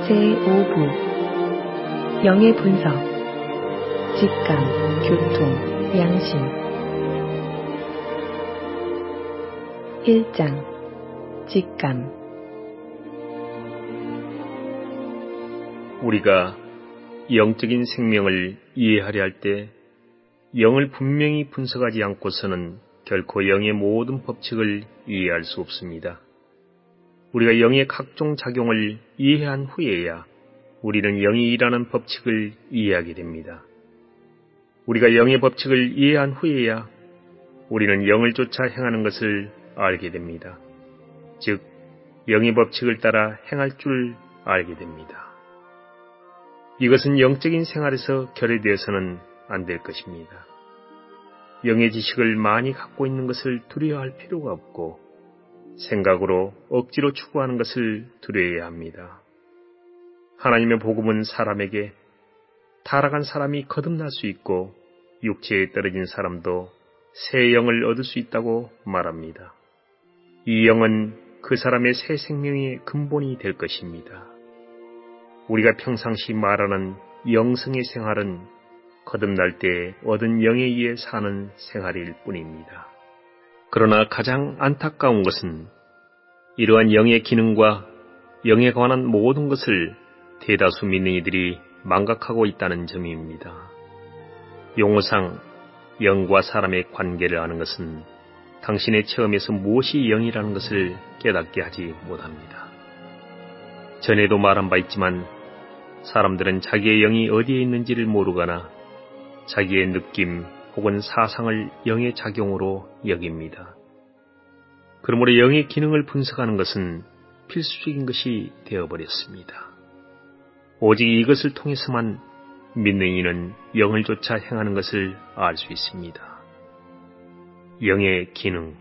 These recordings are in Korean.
제5부 영의 분석 직감, 교통, 양심 1장 직감 우리가 영적인 생명을 이해하려 할 때 영을 분명히 분석하지 않고서는 결코 영의 모든 법칙을 이해할 수 없습니다. 우리가 영의 각종 작용을 이해한 후에야 우리는 영이 일하는 법칙을 이해하게 됩니다. 우리가 영의 법칙을 이해한 후에야 우리는 영을 쫓아 행하는 것을 알게 됩니다. 즉, 영의 법칙을 따라 행할 줄 알게 됩니다. 이것은 영적인 생활에서 결여되어서는 안 될 것입니다. 영의 지식을 많이 갖고 있는 것을 두려워할 필요가 없고 생각으로 억지로 추구하는 것을 두려워해야 합니다. 하나님의 복음은 사람에게 타락한 사람이 거듭날 수 있고 육체에 떨어진 사람도 새 영을 얻을 수 있다고 말합니다. 이 영은 그 사람의 새 생명의 근본이 될 것입니다. 우리가 평상시 말하는 영성의 생활은 거듭날 때 얻은 영에 의해 사는 생활일 뿐입니다. 그러나 가장 안타까운 것은 이러한 영의 기능과 영에 관한 모든 것을 대다수 믿는 이들이 망각하고 있다는 점입니다. 용어상 영과 사람의 관계를 아는 것은 당신의 체험에서 무엇이 영이라는 것을 깨닫게 하지 못합니다. 전에도 말한 바 있지만 사람들은 자기의 영이 어디에 있는지를 모르거나 자기의 느낌 혹은 사상을 영의 작용으로 여깁니다. 그러므로 영의 기능을 분석하는 것은 필수적인 것이 되어버렸습니다. 오직 이것을 통해서만 믿는 이는 영을 쫓아 행하는 것을 알 수 있습니다. 영의 기능.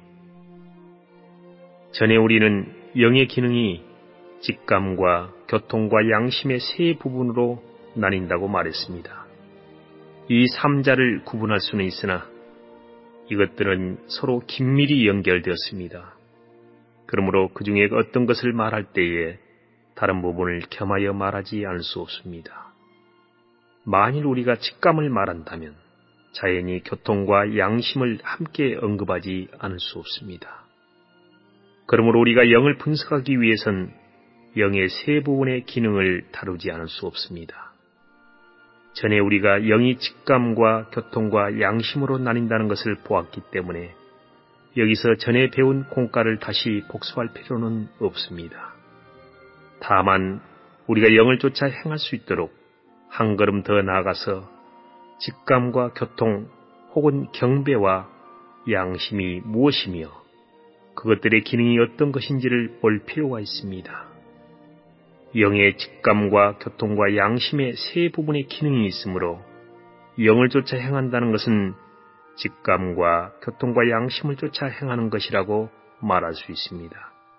전에 우리는 영의 기능이 직감과 교통과 양심의 세 부분으로 나뉜다고 말했습니다. 이 3자를 구분할 수는 있으나 이것들은 서로 긴밀히 연결되었습니다. 그러므로 그 중에 어떤 것을 말할 때에 다른 부분을 겸하여 말하지 않을 수 없습니다. 만일 우리가 직감을 말한다면 자연히 교통과 양심을 함께 언급하지 않을 수 없습니다. 그러므로 우리가 영을 분석하기 위해선 영의 세 부분의 기능을 다루지 않을 수 없습니다. 전에 우리가 영이 직감과 교통과 양심으로 나뉜다는 것을 보았기 때문에 여기서 전에 배운 공과를 다시 복습할 필요는 없습니다. 다만 우리가 영을 쫓아 행할 수 있도록 한 걸음 더 나아가서 직감과 교통 혹은 경배와 양심이 무엇이며 그것들의 기능이 어떤 것인지를 볼 필요가 있습니다. 영의 직감과 교통과 양심의 세 부분의 기능이 있으므로 영을 쫓아 행한다는 것은 직감과 교통과 양심을 쫓아 행하는 것이라고 말할 수 있습니다.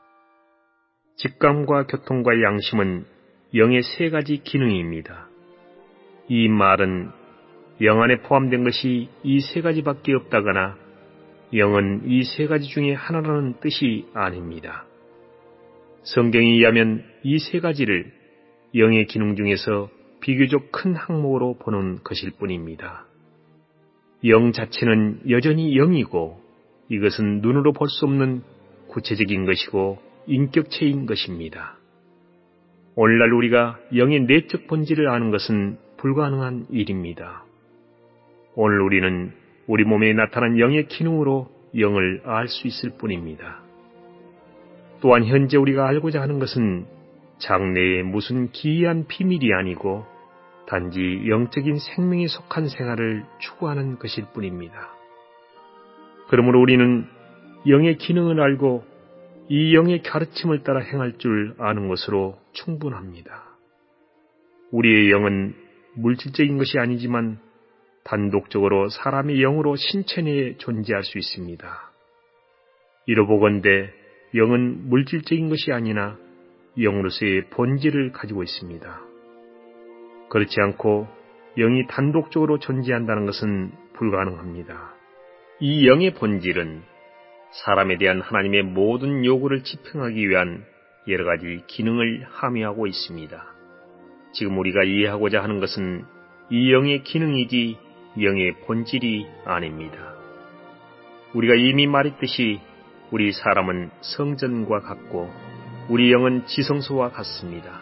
직감과 교통과 양심은 영의 세 가지 기능입니다. 이 말은 영 안에 포함된 것이 이 세 가지밖에 없다거나 영은 이 세 가지 중에 하나라는 뜻이 아닙니다. 성경에 의하면 이 세 가지를 영의 기능 중에서 비교적 큰 항목으로 보는 것일 뿐입니다. 영 자체는 여전히 영이고 이것은 눈으로 볼 수 없는 구체적인 것이고 인격체인 것입니다. 오늘날 우리가 영의 내적 본질을 아는 것은 불가능한 일입니다. 오늘 우리는 우리 몸에 나타난 영의 기능으로 영을 알 수 있을 뿐입니다. 또한 현재 우리가 알고자 하는 것은 장래의 무슨 기이한 비밀이 아니고 단지 영적인 생명에 속한 생활을 추구하는 것일 뿐입니다. 그러므로 우리는 영의 기능을 알고 이 영의 가르침을 따라 행할 줄 아는 것으로 충분합니다. 우리의 영은 물질적인 것이 아니지만 단독적으로 사람의 영으로 신체 내에 존재할 수 있습니다. 이로보건대 영은 물질적인 것이 아니나 영으로서의 본질을 가지고 있습니다. 그렇지 않고 영이 단독적으로 존재한다는 것은 불가능합니다. 이 영의 본질은 사람에 대한 하나님의 모든 요구를 집행하기 위한 여러 가지 기능을 함유하고 있습니다. 지금 우리가 이해하고자 하는 것은 이 영의 기능이지 영의 본질이 아닙니다. 우리가 이미 말했듯이 우리 사람은 성전과 같고 우리 영은 지성소와 같습니다.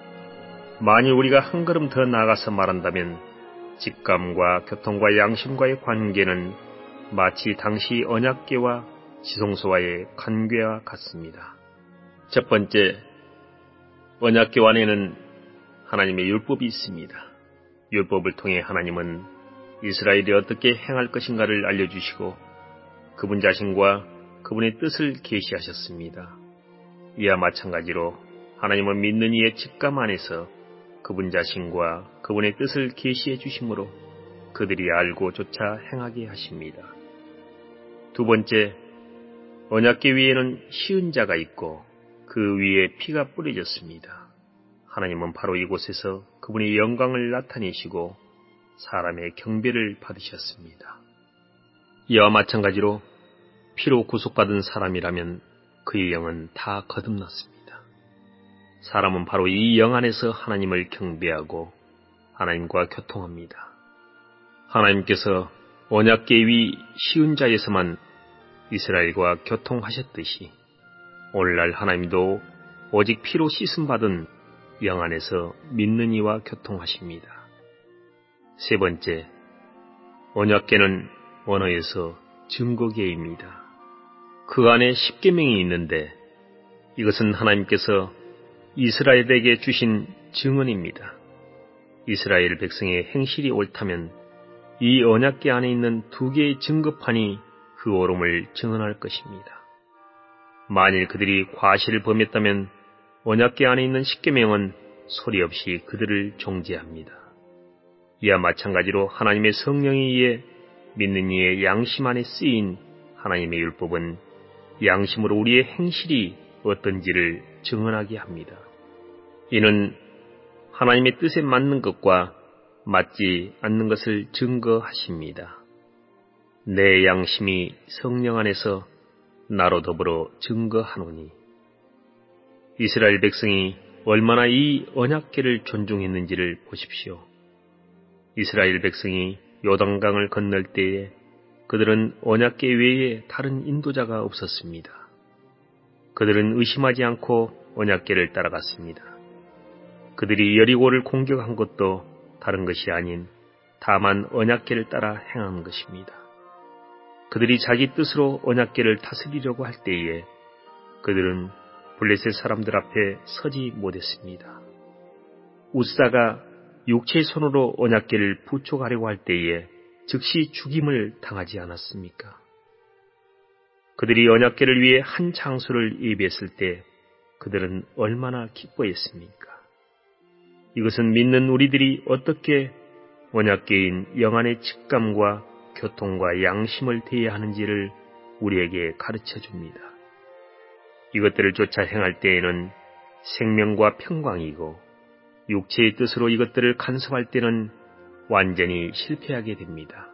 만일 우리가 한 걸음 더 나아가서 말한다면 직감과 교통과 양심과의 관계는 마치 당시 언약궤와 지성소와의 관계와 같습니다. 첫 번째, 언약궤 안에는 하나님의 율법이 있습니다. 율법을 통해 하나님은 이스라엘이 어떻게 행할 것인가를 알려주시고 그분 자신과 그분의 뜻을 계시하셨습니다. 이와 마찬가지로 하나님은 믿는 이의 직감 안에서 그분 자신과 그분의 뜻을 계시해 주심으로 그들이 알고 조차 행하게 하십니다. 두 번째, 언약궤 위에는 시은자가 있고 그 위에 피가 뿌려졌습니다. 하나님은 바로 이곳에서 그분의 영광을 나타내시고 사람의 경배를 받으셨습니다. 이와 마찬가지로 피로 구속받은 사람이라면 그의 영은 다 거듭났습니다. 사람은 바로 이 영 안에서 하나님을 경배하고 하나님과 교통합니다. 하나님께서 언약궤 위 시은자에서만 이스라엘과 교통하셨듯이 오늘날 하나님도 오직 피로 씻음받은 영 안에서 믿는 이와 교통하십니다. 세 번째, 언약궤는 원어에서 증거궤입니다. 그 안에 십계명이 있는데 이것은 하나님께서 이스라엘에게 주신 증언입니다. 이스라엘 백성의 행실이 옳다면 이 언약궤 안에 있는 두 개의 증거판이 그 옳음을 증언할 것입니다. 만일 그들이 과실을 범했다면 언약궤 안에 있는 십계명은 소리 없이 그들을 종죄합니다. 이와 마찬가지로 하나님의 성령에 의해 믿는 이의 양심 안에 쓰인 하나님의 율법은 양심으로 우리의 행실이 어떤지를 증언하게 합니다. 이는 하나님의 뜻에 맞는 것과 맞지 않는 것을 증거하십니다. 내 양심이 성령 안에서 나로 더불어 증거하노니. 이스라엘 백성이 얼마나 이 언약궤를 존중했는지를 보십시오. 이스라엘 백성이 요단강을 건널 때에 그들은 언약궤 외에 다른 인도자가 없었습니다. 그들은 의심하지 않고 언약궤를 따라갔습니다. 그들이 여리고를 공격한 것도 다른 것이 아닌 다만 언약궤를 따라 행한 것입니다. 그들이 자기 뜻으로 언약궤를 다스리려고 할 때에 그들은 블레셋 사람들 앞에 서지 못했습니다. 우사가 육체의 손으로 언약궤를 부축하려고 할 때에 즉시 죽임을 당하지 않았습니까? 그들이 언약궤를 위해 한 장소를 예비했을 때 그들은 얼마나 기뻐했습니까? 이것은 믿는 우리들이 어떻게 언약궤인 영안의 직감과 교통과 양심을 대해야 하는지를 우리에게 가르쳐 줍니다. 이것들을 쫓아 행할 때에는 생명과 평강이고 육체의 뜻으로 이것들을 간섭할 때는 완전히 실패하게 됩니다.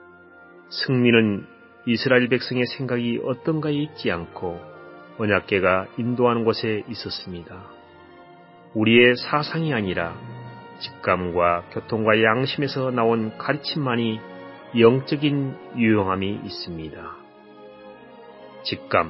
승리는 이스라엘 백성의 생각이 어떤가에 있지 않고 언약궤가 인도하는 곳에 있었습니다. 우리의 사상이 아니라 직감과 교통과 양심에서 나온 가르침만이 영적인 유용함이 있습니다. 직감.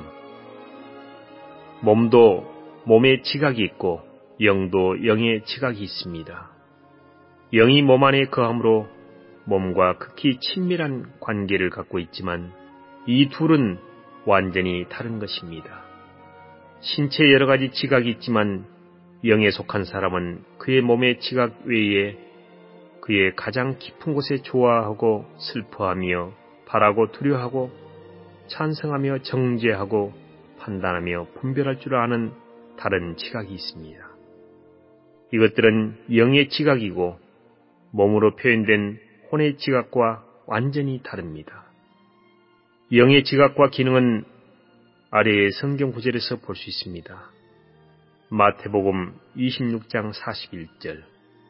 몸도 몸에 지각이 있고 영도 영에 지각이 있습니다. 영이 몸 안에 거함으로 몸과 극히 친밀한 관계를 갖고 있지만 이 둘은 완전히 다른 것입니다. 신체에 여러 가지 지각이 있지만 영에 속한 사람은 그의 몸의 지각 외에 그의 가장 깊은 곳에 좋아하고 슬퍼하며 바라고 두려워하고 찬성하며 정죄하고 판단하며 분별할 줄 아는 다른 지각이 있습니다. 이것들은 영의 지각이고 몸으로 표현된 혼의 지각과 완전히 다릅니다. 영의 지각과 기능은 아래의 성경 구절에서 볼 수 있습니다. 마태복음 26장 41절.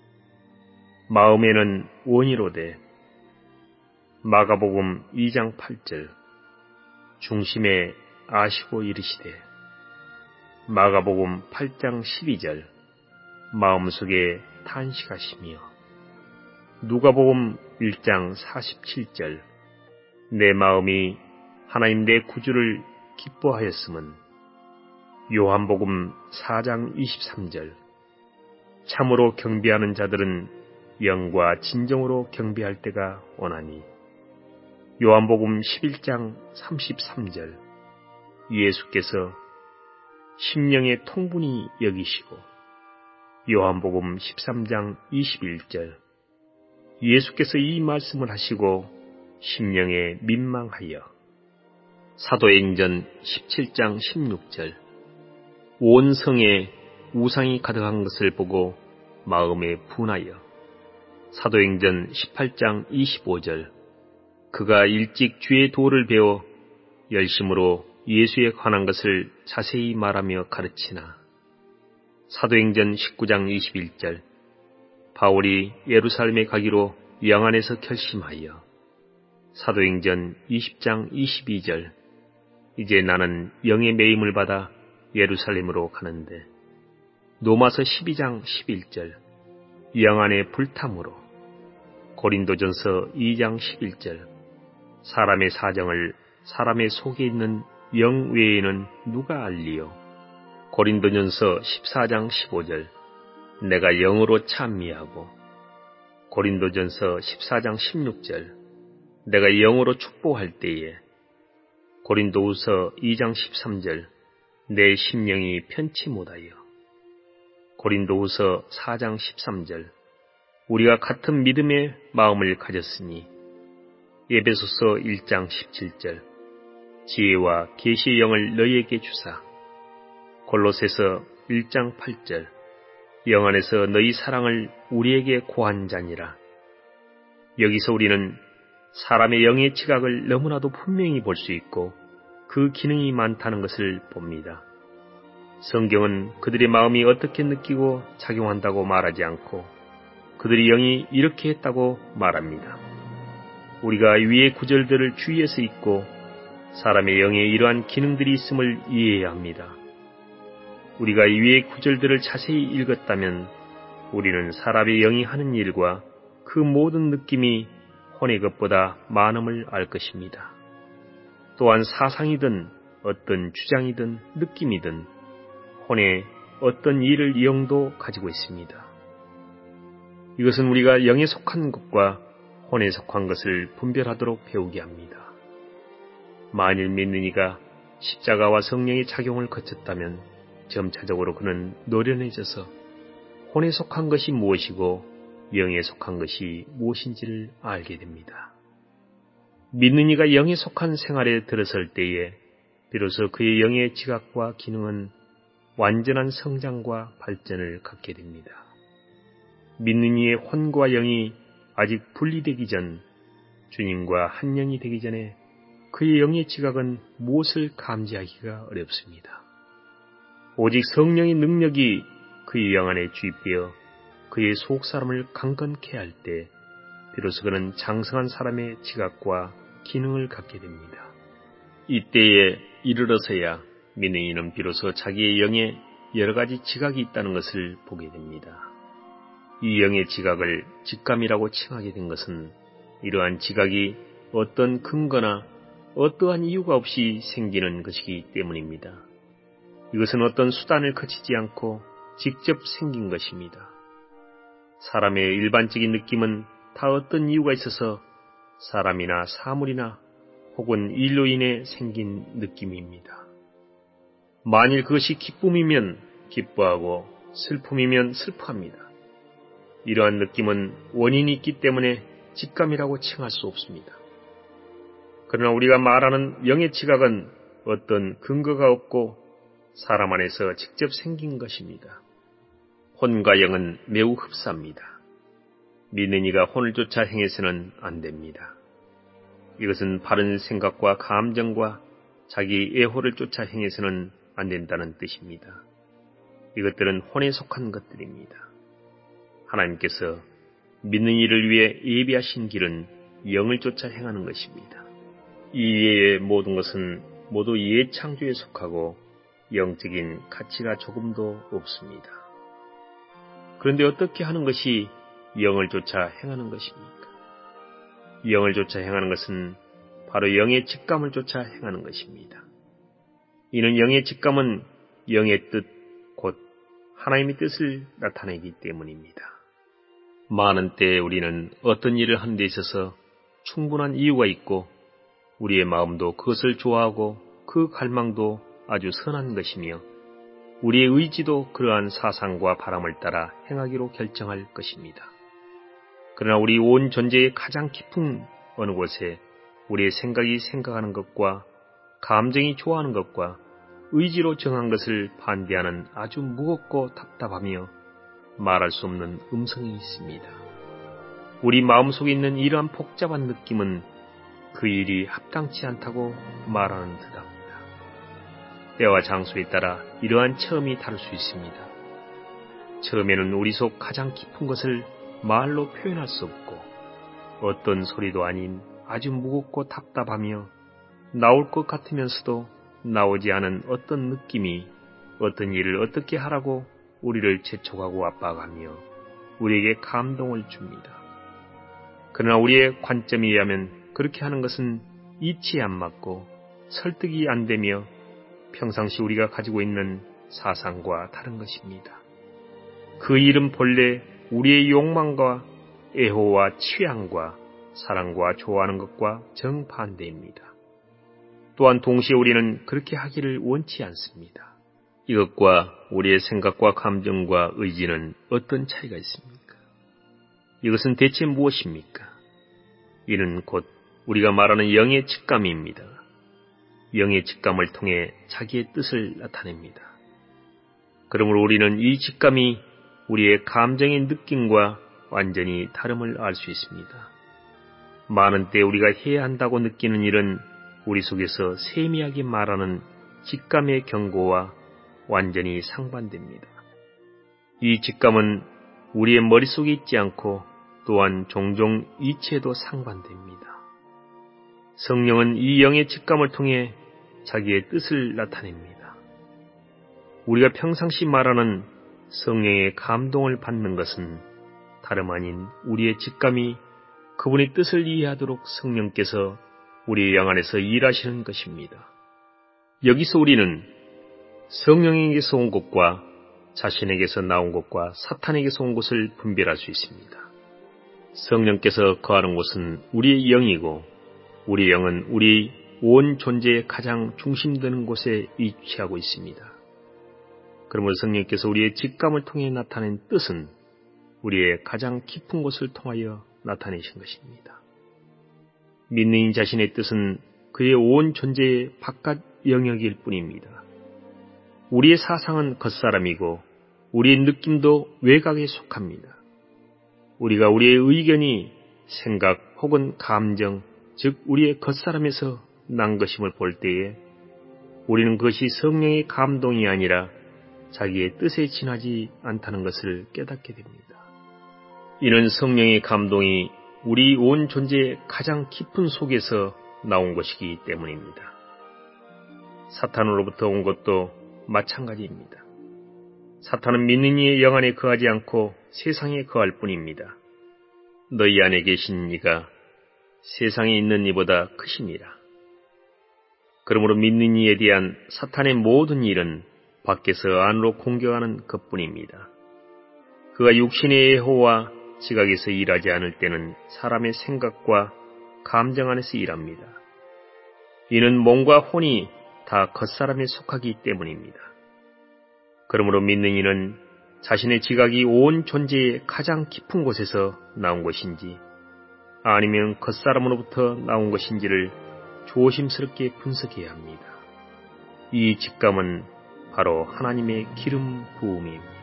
마음에는 원이로되. 마가복음 2장 8절. 중심에 아시고 이르시되. 마가복음 8장 12절. 마음속에 탄식하시며 누가복음 1장 47절 내 마음이 하나님 내 구주를 기뻐하였음은 요한복음 4장 23절 참으로 경배하는 자들은 영과 진정으로 경배할 때가 오나니 요한복음 11장 33절 예수께서 심령의 통분히 여기시고 요한복음 13장 21절 예수께서 이 말씀을 하시고 심령에 민망하여 사도행전 17장 16절 온 성에 우상이 가득한 것을 보고 마음에 분하여 사도행전 18장 25절 그가 일찍 주의 도를 배워 열심으로 예수에 관한 것을 자세히 말하며 가르치나 사도행전 19장 21절 바울이 예루살렘에 가기로 영안에서 결심하여 사도행전 20장 22절 이제 나는 영의 매임을 받아 예루살렘으로 가는데 로마서 12장 11절 영안의 불탐으로 고린도전서 2장 11절 사람의 사정을 사람의 속에 있는 영 외에는 누가 알리요 고린도전서 14장 15절 내가 영으로 찬미하고 고린도전서 14장 16절 내가 영으로 축복할 때에 고린도후서 2장 13절 내 심령이 편치 못하여 고린도후서 4장 13절 우리가 같은 믿음의 마음을 가졌으니 에베소서 1장 17절 지혜와 계시의 영을 너희에게 주사 골로새서 1장 8절 영 안에서 너희 사랑을 우리에게 고한 자니라. 여기서 우리는 사람의 영의 지각을 너무나도 분명히 볼 수 있고 그 기능이 많다는 것을 봅니다. 성경은 그들의 마음이 어떻게 느끼고 작용한다고 말하지 않고 그들의 영이 이렇게 했다고 말합니다. 우리가 위의 구절들을 주의해서 읽고 사람의 영에 이러한 기능들이 있음을 이해해야 합니다. 우리가 위의 구절들을 자세히 읽었다면 우리는 사람의 영이 하는 일과 그 모든 느낌이 혼의 것보다 많음을 알 것입니다. 또한 사상이든 어떤 주장이든 느낌이든 혼의 어떤 일을 영도 가지고 있습니다. 이것은 우리가 영에 속한 것과 혼에 속한 것을 분별하도록 배우게 합니다. 만일 믿는 이가 십자가와 성령의 작용을 거쳤다면 점차적으로 그는 노련해져서 혼에 속한 것이 무엇이고 영에 속한 것이 무엇인지를 알게 됩니다. 믿는 이가 영에 속한 생활에 들어설 때에 비로소 그의 영의 지각과 기능은 완전한 성장과 발전을 갖게 됩니다. 믿는 이의 혼과 영이 아직 분리되기 전 주님과 한 영이 되기 전에 그의 영의 지각은 무엇을 감지하기가 어렵습니다. 오직 성령의 능력이 그의 영 안에 주입되어 그의 속사람을 강건케 할 때 비로소 그는 장성한 사람의 지각과 기능을 갖게 됩니다. 이때에 이르러서야 믿는 이는 비로소 자기의 영에 여러 가지 지각이 있다는 것을 보게 됩니다. 이 영의 지각을 직감이라고 칭하게 된 것은 이러한 지각이 어떤 근거나 어떠한 이유가 없이 생기는 것이기 때문입니다. 이것은 어떤 수단을 거치지 않고 직접 생긴 것입니다. 사람의 일반적인 느낌은 다 어떤 이유가 있어서 사람이나 사물이나 혹은 일로 인해 생긴 느낌입니다. 만일 그것이 기쁨이면 기뻐하고 슬픔이면 슬퍼합니다. 이러한 느낌은 원인이 있기 때문에 직감이라고 칭할 수 없습니다. 그러나 우리가 말하는 영의 지각은 어떤 근거가 없고 사람 안에서 직접 생긴 것입니다. 혼과 영은 매우 흡사합니다. 믿는 이가 혼을 쫓아 행해서는 안 됩니다. 이것은 바른 생각과 감정과 자기 애호를 쫓아 행해서는 안 된다는 뜻입니다. 이것들은 혼에 속한 것들입니다. 하나님께서 믿는 이를 위해 예비하신 길은 영을 쫓아 행하는 것입니다. 이외의 모든 것은 모두 옛 창조에 속하고 영적인 가치가 조금도 없습니다. 그런데 어떻게 하는 것이 영을 쫓아 행하는 것입니까? 영을 쫓아 행하는 것은 바로 영의 직감을 쫓아 행하는 것입니다. 이는 영의 직감은 영의 뜻, 곧 하나님의 뜻을 나타내기 때문입니다. 많은 때에 우리는 어떤 일을 하는 데 있어서 충분한 이유가 있고 우리의 마음도 그것을 좋아하고 그 갈망도 아주 선한 것이며 우리의 의지도 그러한 사상과 바람을 따라 행하기로 결정할 것입니다. 그러나 우리 온 존재의 가장 깊은 어느 곳에 우리의 생각이 생각하는 것과 감정이 좋아하는 것과 의지로 정한 것을 반대하는 아주 무겁고 답답하며 말할 수 없는 음성이 있습니다. 우리 마음속에 있는 이러한 복잡한 느낌은 그 일이 합당치 않다고 말하는 듯합니다. 때와 장소에 따라 이러한 처음이 다를 수 있습니다. 처음에는 우리 속 가장 깊은 것을 말로 표현할 수 없고 어떤 소리도 아닌 아주 무겁고 답답하며 나올 것 같으면서도 나오지 않은 어떤 느낌이 어떤 일을 어떻게 하라고 우리를 재촉하고 압박하며 우리에게 감동을 줍니다. 그러나 우리의 관점에 의하면 그렇게 하는 것은 이치에 안 맞고 설득이 안 되며 평상시 우리가 가지고 있는 사상과 다른 것입니다. 그 일은 본래 우리의 욕망과 애호와 취향과 사랑과 좋아하는 것과 정반대입니다. 또한 동시에 우리는 그렇게 하기를 원치 않습니다. 이것과 우리의 생각과 감정과 의지는 어떤 차이가 있습니까? 이것은 대체 무엇입니까? 이는 곧 우리가 말하는 영의 직감입니다. 영의 직감을 통해 자기의 뜻을 나타냅니다. 그러므로 우리는 이 직감이 우리의 감정의 느낌과 완전히 다름을 알 수 있습니다. 많은 때 우리가 해야 한다고 느끼는 일은 우리 속에서 세미하게 말하는 직감의 경고와 완전히 상반됩니다. 이 직감은 우리의 머릿속에 있지 않고 또한 종종 이치에도 상반됩니다. 성령은 이 영의 직감을 통해 자기의 뜻을 나타냅니다. 우리가 평상시 말하는 성령의 감동을 받는 것은 다름 아닌 우리의 직감이 그분의 뜻을 이해하도록 성령께서 우리의 영 안에서 일하시는 것입니다. 여기서 우리는 성령에게서 온 것과 자신에게서 나온 것과 사탄에게서 온 것을 분별할 수 있습니다. 성령께서 거하는 곳은 우리의 영이고 우리의 영은 우리 온 존재의 가장 중심되는 곳에 위치하고 있습니다. 그러므로 성령께서 우리의 직감을 통해 나타낸 뜻은 우리의 가장 깊은 곳을 통하여 나타내신 것입니다. 믿는 이 자신의 뜻은 그의 온 존재의 바깥 영역일 뿐입니다. 우리의 사상은 겉사람이고 우리의 느낌도 외곽에 속합니다. 우리가 우리의 의견이 생각 혹은 감정, 즉 우리의 겉사람에서 난 것임을 볼 때에 우리는 그것이 성령의 감동이 아니라 자기의 뜻에 지나지 않다는 것을 깨닫게 됩니다. 이는 성령의 감동이 우리 온 존재의 가장 깊은 속에서 나온 것이기 때문입니다. 사탄으로부터 온 것도 마찬가지입니다. 사탄은 믿는 이의 영 안에 거하지 않고 세상에 거할 뿐입니다. 너희 안에 계신 이가 세상에 있는 이보다 크시니라. 그러므로 믿는 이에 대한 사탄의 모든 일은 밖에서 안으로 공격하는 것뿐입니다. 그가 육신의 애호와 지각에서 일하지 않을 때는 사람의 생각과 감정 안에서 일합니다. 이는 몸과 혼이 다 겉사람에 속하기 때문입니다. 그러므로 믿는 이는 자신의 지각이 온 존재의 가장 깊은 곳에서 나온 것인지 아니면 겉사람으로부터 나온 것인지를 조심스럽게 분석해야 합니다. 이 직감은 바로 하나님의 기름 부음입니다.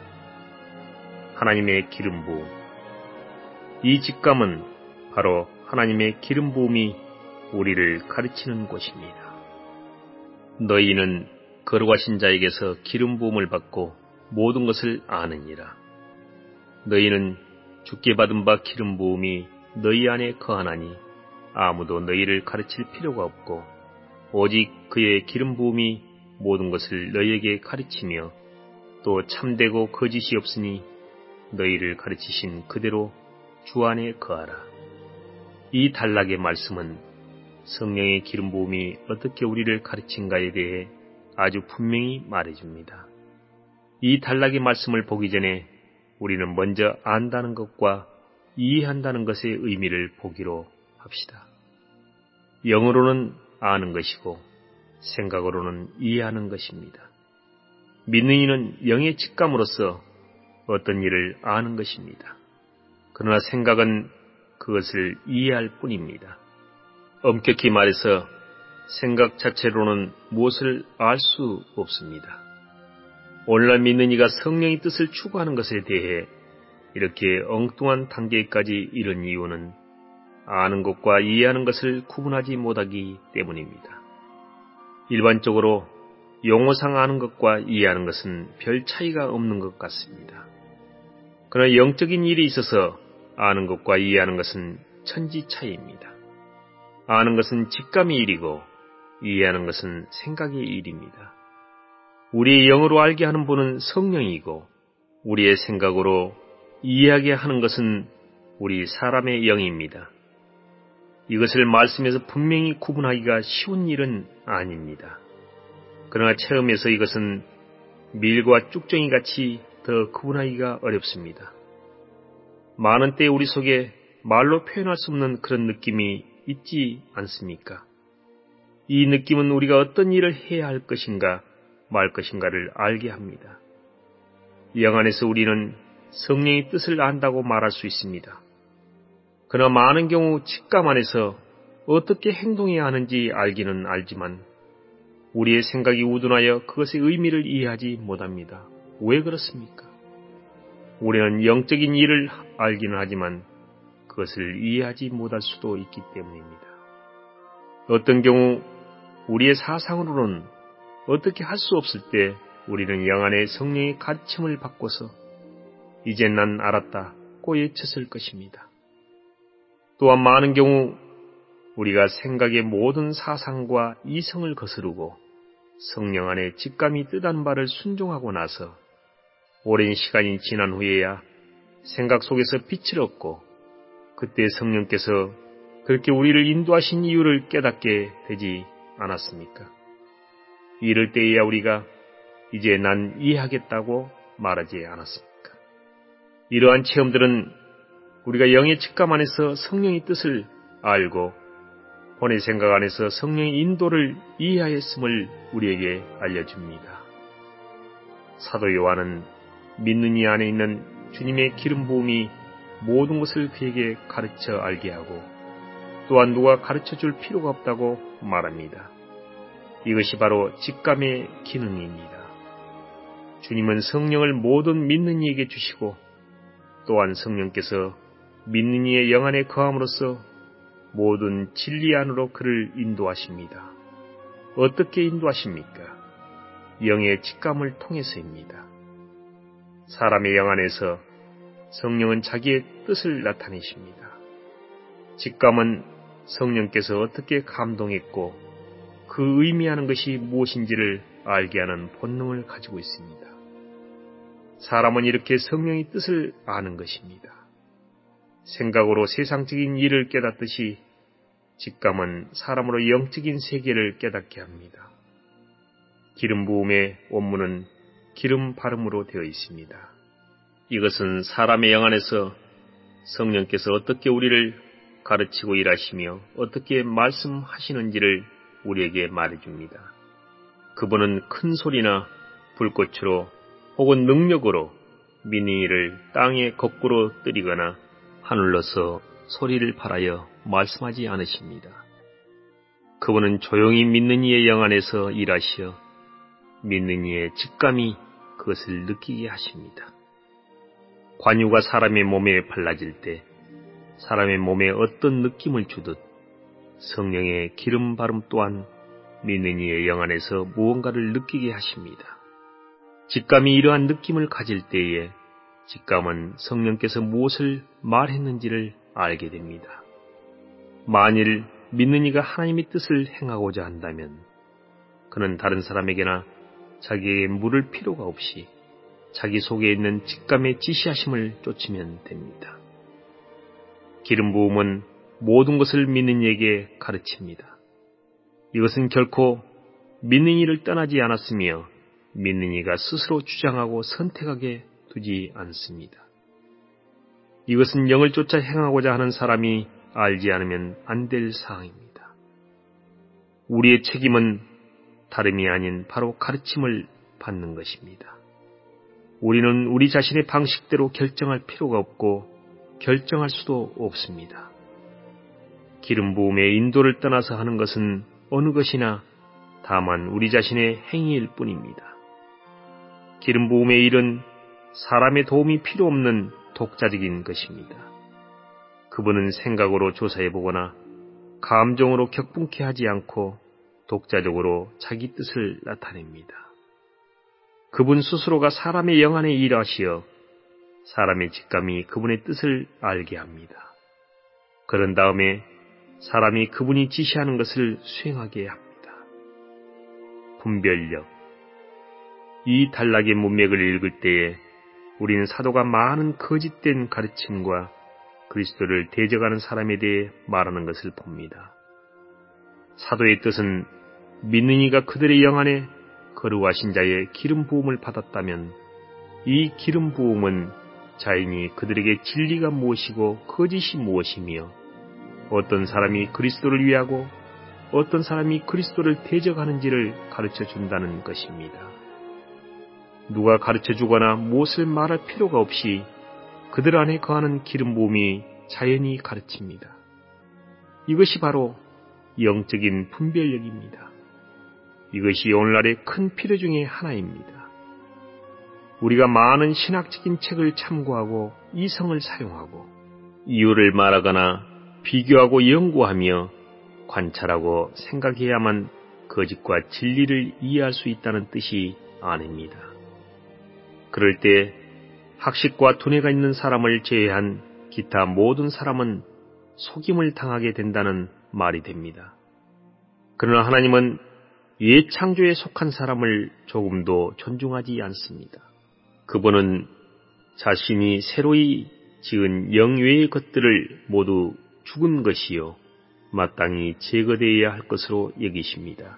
하나님의 기름 부음. 이 직감은 바로 하나님의 기름 부음이 우리를 가르치는 것입니다. 너희는 거룩하신 자에게서 기름 부음을 받고 모든 것을 아느니라. 너희는 주께 받은 바 기름 부음이 너희 안에 거하나니 아무도 너희를 가르칠 필요가 없고 오직 그의 기름 부음이 모든 것을 너희에게 가르치며 또 참되고 거짓이 없으니 너희를 가르치신 그대로 주 안에 거하라. 이 단락의 말씀은 성령의 기름 부음이 어떻게 우리를 가르친가에 대해 아주 분명히 말해줍니다. 이 단락의 말씀을 보기 전에 우리는 먼저 안다는 것과 이해한다는 것의 의미를 보기로 합시다. 영으로는 아는 것이고 생각으로는 이해하는 것입니다. 믿는 이는 영의 직감으로써 어떤 일을 아는 것입니다. 그러나 생각은 그것을 이해할 뿐입니다. 엄격히 말해서 생각 자체로는 무엇을 알 수 없습니다. 오늘날 믿는 이가 성령의 뜻을 추구하는 것에 대해 이렇게 엉뚱한 단계까지 이른 이유는 아는 것과 이해하는 것을 구분하지 못하기 때문입니다. 일반적으로 용어상 아는 것과 이해하는 것은 별 차이가 없는 것 같습니다. 그러나 영적인 일이 있어서 아는 것과 이해하는 것은 천지 차이입니다. 아는 것은 직감의 일이고 이해하는 것은 생각의 일입니다. 우리의 영으로 알게 하는 분은 성령이고 우리의 생각으로 이해하게 하는 것은 우리 사람의 영입니다. 이것을 말씀에서 분명히 구분하기가 쉬운 일은 아닙니다. 그러나 체험에서 이것은 밀과 쭉정이 같이 더 구분하기가 어렵습니다. 많은 때 우리 속에 말로 표현할 수 없는 그런 느낌이 있지 않습니까? 이 느낌은 우리가 어떤 일을 해야 할 것인가 말 것인가를 알게 합니다. 영 안에서 우리는 성령의 뜻을 안다고 말할 수 있습니다. 그러나 많은 경우 직감 안에서 어떻게 행동해야 하는지 알기는 알지만 우리의 생각이 우둔하여 그것의 의미를 이해하지 못합니다. 왜 그렇습니까? 우리는 영적인 일을 알기는 하지만 그것을 이해하지 못할 수도 있기 때문입니다. 어떤 경우 우리의 사상으로는 어떻게 할 수 없을 때 우리는 영 안에 성령의 가르침을 받고서 이제 난 알았다고 외쳤을 것입니다. 또한 많은 경우 우리가 생각의 모든 사상과 이성을 거스르고 성령 안에 직감이 뜻한 바를 순종하고 나서 오랜 시간이 지난 후에야 생각 속에서 빛을 얻고 그때 성령께서 그렇게 우리를 인도하신 이유를 깨닫게 되지 않았습니까? 이럴 때에야 우리가 이제 난 이해하겠다고 말하지 않았습니까? 이러한 체험들은 우리가 영의 직감 안에서 성령의 뜻을 알고 본의 생각 안에서 성령의 인도를 이해하였음을 우리에게 알려줍니다. 사도 요한은 믿는 이 안에 있는 주님의 기름 부음이 모든 것을 그에게 가르쳐 알게 하고 또한 누가 가르쳐 줄 필요가 없다고 말합니다. 이것이 바로 직감의 기능입니다. 주님은 성령을 모든 믿는 이에게 주시고 또한 성령께서 믿는 이의 영 안에 거함으로써 모든 진리 안으로 그를 인도하십니다. 어떻게 인도하십니까? 영의 직감을 통해서입니다. 사람의 영 안에서 성령은 자기의 뜻을 나타내십니다. 직감은 성령께서 어떻게 감동했고 그 의미하는 것이 무엇인지를 알게 하는 본능을 가지고 있습니다. 사람은 이렇게 성령의 뜻을 아는 것입니다. 생각으로 세상적인 일을 깨닫듯이 직감은 사람으로 영적인 세계를 깨닫게 합니다. 기름 부음의 원문은 기름 바름으로 되어 있습니다. 이것은 사람의 영 안에서 성령께서 어떻게 우리를 가르치고 일하시며 어떻게 말씀하시는지를 우리에게 말해줍니다. 그분은 큰 소리나 불꽃으로 혹은 능력으로 믿는 이를 땅에 거꾸로 때리거나 하늘로서 소리를 발하여 말씀하지 않으십니다. 그분은 조용히 믿는 이의 영 안에서 일하시어 믿는 이의 직감이 그것을 느끼게 하십니다. 관유가 사람의 몸에 발라질 때 사람의 몸에 어떤 느낌을 주듯 성령의 기름 바름 또한 믿는 이의 영 안에서 무언가를 느끼게 하십니다. 직감이 이러한 느낌을 가질 때에 직감은 성령께서 무엇을 말했는지를 알게 됩니다. 만일 믿는 이가 하나님의 뜻을 행하고자 한다면 그는 다른 사람에게나 자기에게 물을 필요가 없이 자기 속에 있는 직감의 지시하심을 쫓으면 됩니다. 기름 부음은 모든 것을 믿는 이에게 가르칩니다. 이것은 결코 믿는 이를 떠나지 않았으며 믿는 이가 스스로 주장하고 선택하게 두지 않습니다. 이것은 영을 쫓아 행하고자 하는 사람이 알지 않으면 안 될 사항입니다. 우리의 책임은 다름이 아닌 바로 가르침을 받는 것입니다. 우리는 우리 자신의 방식대로 결정할 필요가 없고 결정할 수도 없습니다. 기름 부음의 인도를 떠나서 하는 것은 어느 것이나 다만 우리 자신의 행위일 뿐입니다. 기름 부음의 일은 사람의 도움이 필요 없는 독자적인 것입니다. 그분은 생각으로 조사해보거나 감정으로 격분케 하지 않고 독자적으로 자기 뜻을 나타냅니다. 그분 스스로가 사람의 영 안에 일하시어 사람의 직감이 그분의 뜻을 알게 합니다. 그런 다음에 사람이 그분이 지시하는 것을 수행하게 합니다. 분별력. 이 단락의 문맥을 읽을 때에 우리는 사도가 많은 거짓된 가르침과 그리스도를 대적하는 사람에 대해 말하는 것을 봅니다. 사도의 뜻은 믿는 이가 그들의 영 안에 거룩하신 자의 기름 부음을 받았다면 이 기름 부음은 자인이 그들에게 진리가 무엇이고 거짓이 무엇이며 어떤 사람이 그리스도를 위하고 어떤 사람이 그리스도를 대적하는지를 가르쳐 준다는 것입니다. 누가 가르쳐 주거나 무엇을 말할 필요가 없이 그들 안에 거하는 기름 부음이 자연히 가르칩니다. 이것이 바로 영적인 분별력입니다. 이것이 오늘날의 큰 필요 중에 하나입니다. 우리가 많은 신학적인 책을 참고하고 이성을 사용하고 이유를 말하거나 비교하고 연구하며 관찰하고 생각해야만 거짓과 진리를 이해할 수 있다는 뜻이 아닙니다. 그럴 때 학식과 두뇌가 있는 사람을 제외한 기타 모든 사람은 속임을 당하게 된다는 말이 됩니다. 그러나 하나님은 옛 창조에 속한 사람을 조금도 존중하지 않습니다. 그분은 자신이 새로이 지은 영외의 것들을 모두 죽은 것이요 마땅히 제거되어야 할 것으로 여기십니다.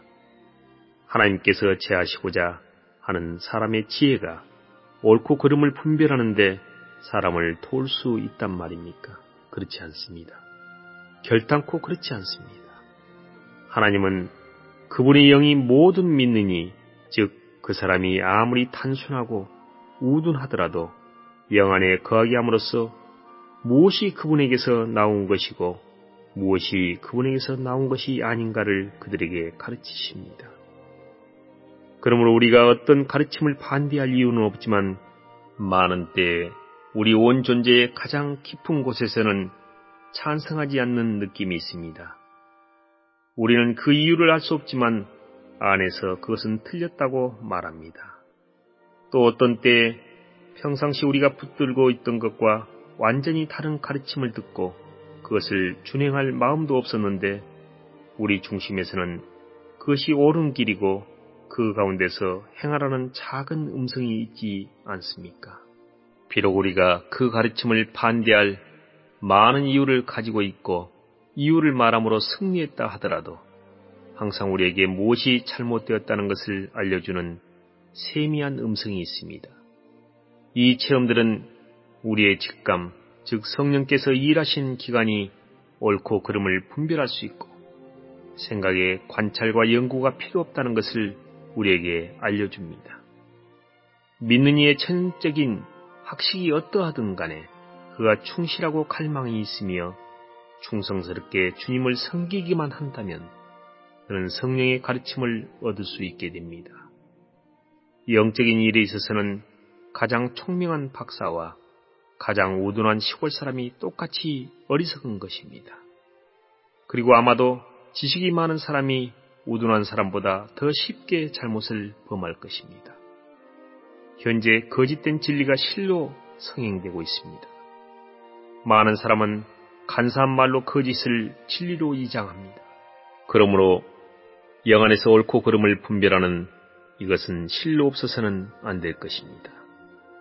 하나님께서 제하시고자 하는 사람의 지혜가 옳고 그름을 분별하는데 사람을 도울 수 있단 말입니까? 그렇지 않습니다. 결단코 그렇지 않습니다. 하나님은 그분의 영이 모든 믿느니 즉 그 사람이 아무리 단순하고 우둔하더라도 영 안에 거하게 함으로써 무엇이 그분에게서 나온 것이고 무엇이 그분에게서 나온 것이 아닌가를 그들에게 가르치십니다. 그러므로 우리가 어떤 가르침을 반대할 이유는 없지만 많은 때에 우리 온 존재의 가장 깊은 곳에서는 찬성하지 않는 느낌이 있습니다. 우리는 그 이유를 알 수 없지만 안에서 그것은 틀렸다고 말합니다. 또 어떤 때에 평상시 우리가 붙들고 있던 것과 완전히 다른 가르침을 듣고 그것을 준행할 마음도 없었는데 우리 중심에서는 그것이 옳은 길이고 그 가운데서 행하라는 작은 음성이 있지 않습니까? 비록 우리가 그 가르침을 반대할 많은 이유를 가지고 있고 이유를 말함으로 승리했다 하더라도 항상 우리에게 무엇이 잘못되었다는 것을 알려주는 세미한 음성이 있습니다. 이 체험들은 우리의 직감, 즉 성령께서 일하신 기간이 옳고 그름을 분별할 수 있고 생각에 관찰과 연구가 필요 없다는 것을 우리에게 알려줍니다. 믿는 이의 천적인 학식이 어떠하든 간에 그가 충실하고 갈망이 있으며 충성스럽게 주님을 섬기기만 한다면 그는 성령의 가르침을 얻을 수 있게 됩니다. 영적인 일에 있어서는 가장 총명한 박사와 가장 우둔한 시골 사람이 똑같이 어리석은 것입니다. 그리고 아마도 지식이 많은 사람이 우둔한 사람보다 더 쉽게 잘못을 범할 것입니다. 현재 거짓된 진리가 실로 성행되고 있습니다. 많은 사람은 간사한 말로 거짓을 진리로 이장합니다. 그러므로 영 안에서 옳고 그름을 분별하는 이것은 실로 없어서는 안 될 것입니다.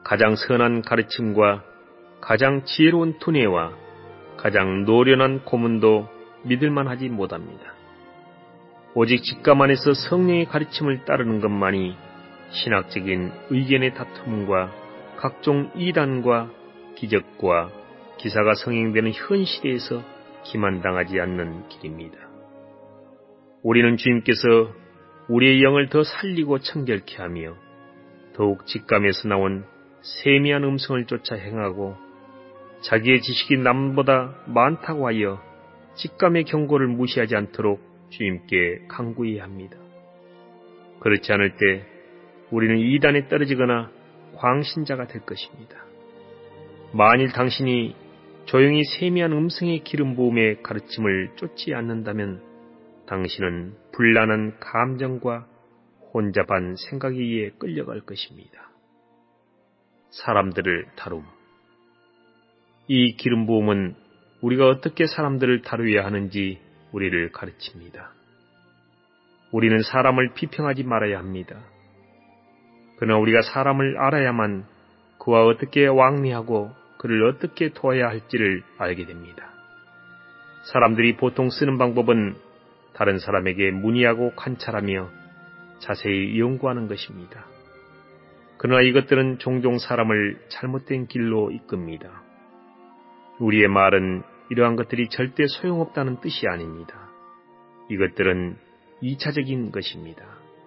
가장 선한 가르침과 가장 지혜로운 두뇌와 가장 노련한 고문도 믿을만하지 못합니다. 오직 직감 안에서 성령의 가르침을 따르는 것만이 신학적인 의견의 다툼과 각종 이단과 기적과 기사가 성행되는 현 시대에서 기만당하지 않는 길입니다. 우리는 주님께서 우리의 영을 더 살리고 청결케 하며 더욱 직감에서 나온 세미한 음성을 쫓아 행하고 자기의 지식이 남보다 많다고 하여 직감의 경고를 무시하지 않도록 주님께 간구해야 합니다. 그렇지 않을 때 우리는 이단에 떨어지거나 광신자가 될 것입니다. 만일 당신이 조용히 세미한 음성의 기름 부음의 가르침을 쫓지 않는다면 당신은 불란한 감정과 혼잡한 생각에 의해 끌려갈 것입니다. 사람들을 다룸. 이 기름 부음은 우리가 어떻게 사람들을 다루어야 하는지 우리를 가르칩니다. 우리는 사람을 비평하지 말아야 합니다. 그러나 우리가 사람을 알아야만 그와 어떻게 왕래하고 그를 어떻게 도와야 할지를 알게 됩니다. 사람들이 보통 쓰는 방법은 다른 사람에게 문의하고 관찰하며 자세히 연구하는 것입니다. 그러나 이것들은 종종 사람을 잘못된 길로 이끕니다. 우리의 말은 이러한 것들이 절대 소용없다는 뜻이 아닙니다. 이것들은 2차적인 것입니다.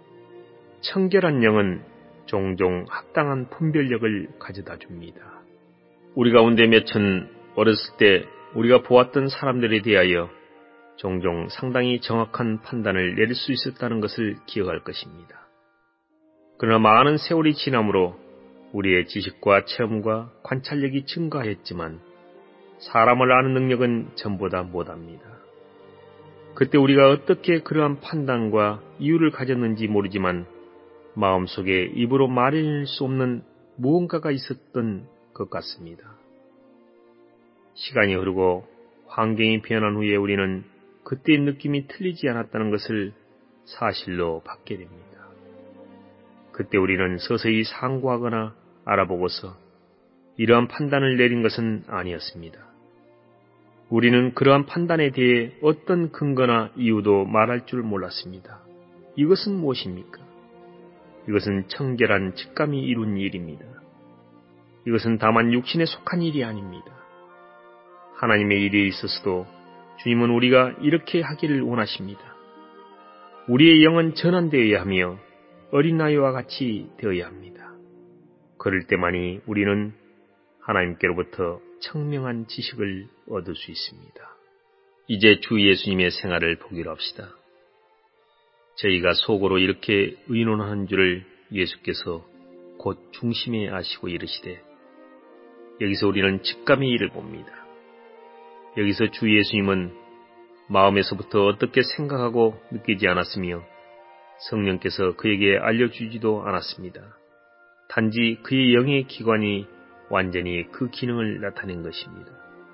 청결한 영은 종종 합당한 분별력을 가져다 줍니다. 우리 가운데 몇은 어렸을 때 우리가 보았던 사람들에 대하여 종종 상당히 정확한 판단을 내릴 수 있었다는 것을 기억할 것입니다. 그러나 많은 세월이 지남으로 우리의 지식과 체험과 관찰력이 증가했지만 사람을 아는 능력은 전보다 못합니다. 그때 우리가 어떻게 그러한 판단과 이유를 가졌는지 모르지만 마음속에 입으로 말해낼 수 없는 무언가가 있었던 것 같습니다. 시간이 흐르고 환경이 변한 후에 우리는 그때의 느낌이 틀리지 않았다는 것을 사실로 받게 됩니다. 그때 우리는 서서히 상고하거나 알아보고서 이러한 판단을 내린 것은 아니었습니다. 우리는 그러한 판단에 대해 어떤 근거나 이유도 말할 줄 몰랐습니다. 이것은 무엇입니까? 이것은 청결한 직감이 이룬 일입니다. 이것은 다만 육신에 속한 일이 아닙니다. 하나님의 일에 있어서도 주님은 우리가 이렇게 하기를 원하십니다. 우리의 영은 전환되어야 하며 어린아이와 같이 되어야 합니다. 그럴 때만이 우리는 하나님께로부터 청명한 지식을 얻을 수 있습니다. 이제 주 예수님의 생활을 보기로 합시다. 저희가 속으로 이렇게 의논하는 줄을 예수께서 곧 중심에 아시고 이르시되, 여기서 우리는 직감의 일을 봅니다. 여기서 주 예수님은 마음에서부터 어떻게 생각하고 느끼지 않았으며 성령께서 그에게 알려주지도 않았습니다. 단지 그의 영의 기관이 완전히 그 기능을 나타낸 것입니다.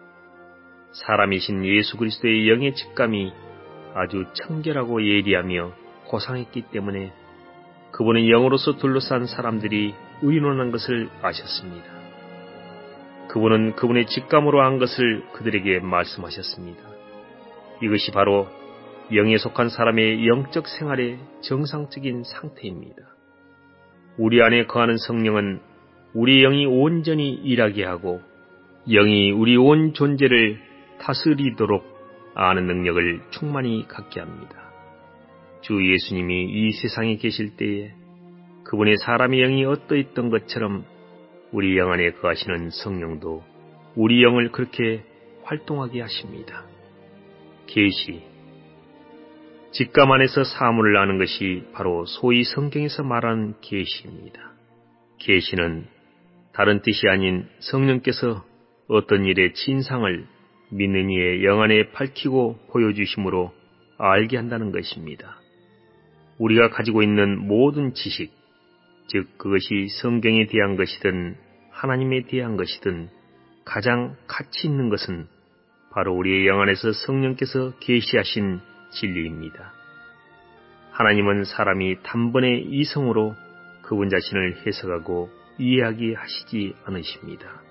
사람이신 예수 그리스도의 영의 직감이 아주 청결하고 예리하며 고상했기 때문에 그분의 영으로서 둘러싼 사람들이 의논한 것을 아셨습니다. 그분은 그분의 직감으로 한 것을 그들에게 말씀하셨습니다. 이것이 바로 영에 속한 사람의 영적 생활의 정상적인 상태입니다. 우리 안에 거하는 성령은 우리 영이 온전히 일하게 하고 영이 우리 온 존재를 다스리도록 아는 능력을 충만히 갖게 합니다. 주 예수님이 이 세상에 계실 때에 그분의 사람의 영이 어떠했던 것처럼 우리 영 안에 거하시는 성령도 우리 영을 그렇게 활동하게 하십니다. 계시, 직감 안에서 사물을 아는 것이 바로 소위 성경에서 말하는 계시입니다. 계시는 다른 뜻이 아닌 성령께서 어떤 일의 진상을 믿는 이의 영 안에 밝히고 보여주심으로 알게 한다는 것입니다. 우리가 가지고 있는 모든 지식, 즉 그것이 성경에 대한 것이든 하나님에 대한 것이든 가장 가치 있는 것은 바로 우리의 영 안에서 성령께서 계시하신 진리입니다. 하나님은 사람이 단번에 이성으로 그분 자신을 해석하고 이해하게 하시지 않으십니다.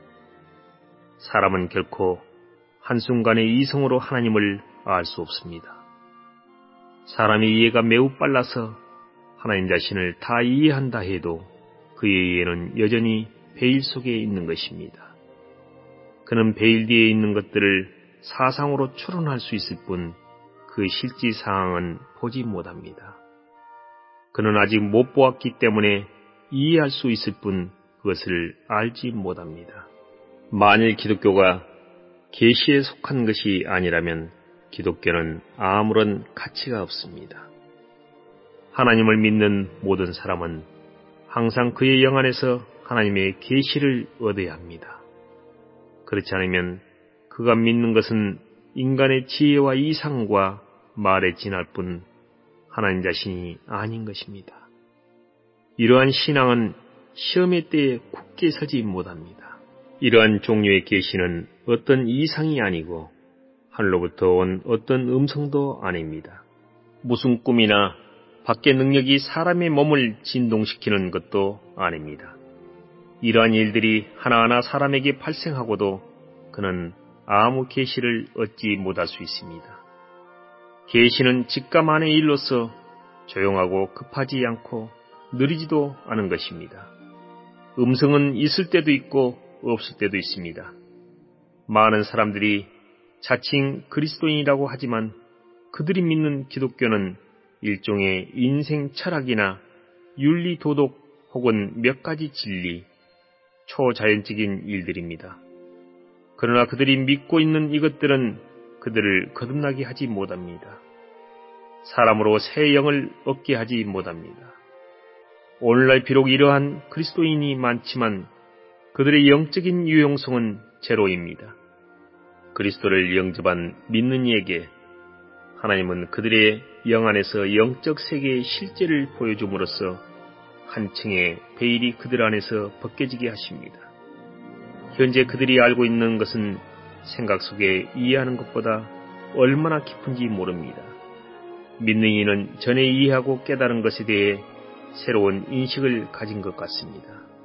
사람은 결코 한순간의 이성으로 하나님을 알 수 없습니다. 사람의 이해가 매우 빨라서 하나님 자신을 다 이해한다 해도 그의 이해는 여전히 베일 속에 있는 것입니다. 그는 베일 뒤에 있는 것들을 사상으로 추론할 수 있을 뿐 그 실제 상황은 보지 못합니다. 그는 아직 못 보았기 때문에 이해할 수 있을 뿐 그것을 알지 못합니다. 만일 기독교가 계시에 속한 것이 아니라면 기독교는 아무런 가치가 없습니다. 하나님을 믿는 모든 사람은 항상 그의 영 안에서 하나님의 계시를 얻어야 합니다. 그렇지 않으면 그가 믿는 것은 인간의 지혜와 이상과 말에 지날 뿐 하나님 자신이 아닌 것입니다. 이러한 신앙은 시험의 때에 굳게 서지 못합니다. 이러한 종류의 계시는 어떤 이상이 아니고 하늘로부터 온 어떤 음성도 아닙니다. 무슨 꿈이나 밖의 능력이 사람의 몸을 진동시키는 것도 아닙니다. 이러한 일들이 하나하나 사람에게 발생하고도 그는 아무 계시를 얻지 못할 수 있습니다. 계시는 직감안의 일로서 조용하고 급하지 않고 느리지도 않은 것입니다. 음성은 있을 때도 있고 없을 때도 있습니다. 많은 사람들이 자칭 그리스도인이라고 하지만 그들이 믿는 기독교는 일종의 인생 철학이나 윤리 도덕 혹은 몇 가지 진리, 초자연적인 일들입니다. 그러나 그들이 믿고 있는 이것들은 그들을 거듭나게 하지 못합니다. 사람으로 새 영을 얻게 하지 못합니다. 오늘날 비록 이러한 그리스도인이 많지만 그들의 영적인 유용성은 제로입니다. 그리스도를 영접한 믿는 이에게 하나님은 그들의 영 안에서 영적 세계의 실제를 보여줌으로써 한 층의 베일이 그들 안에서 벗겨지게 하십니다. 현재 그들이 알고 있는 것은 생각 속에 이해하는 것보다 얼마나 깊은지 모릅니다. 믿는 이는 전에 이해하고 깨달은 것에 대해 새로운 인식을 가진 것 같습니다.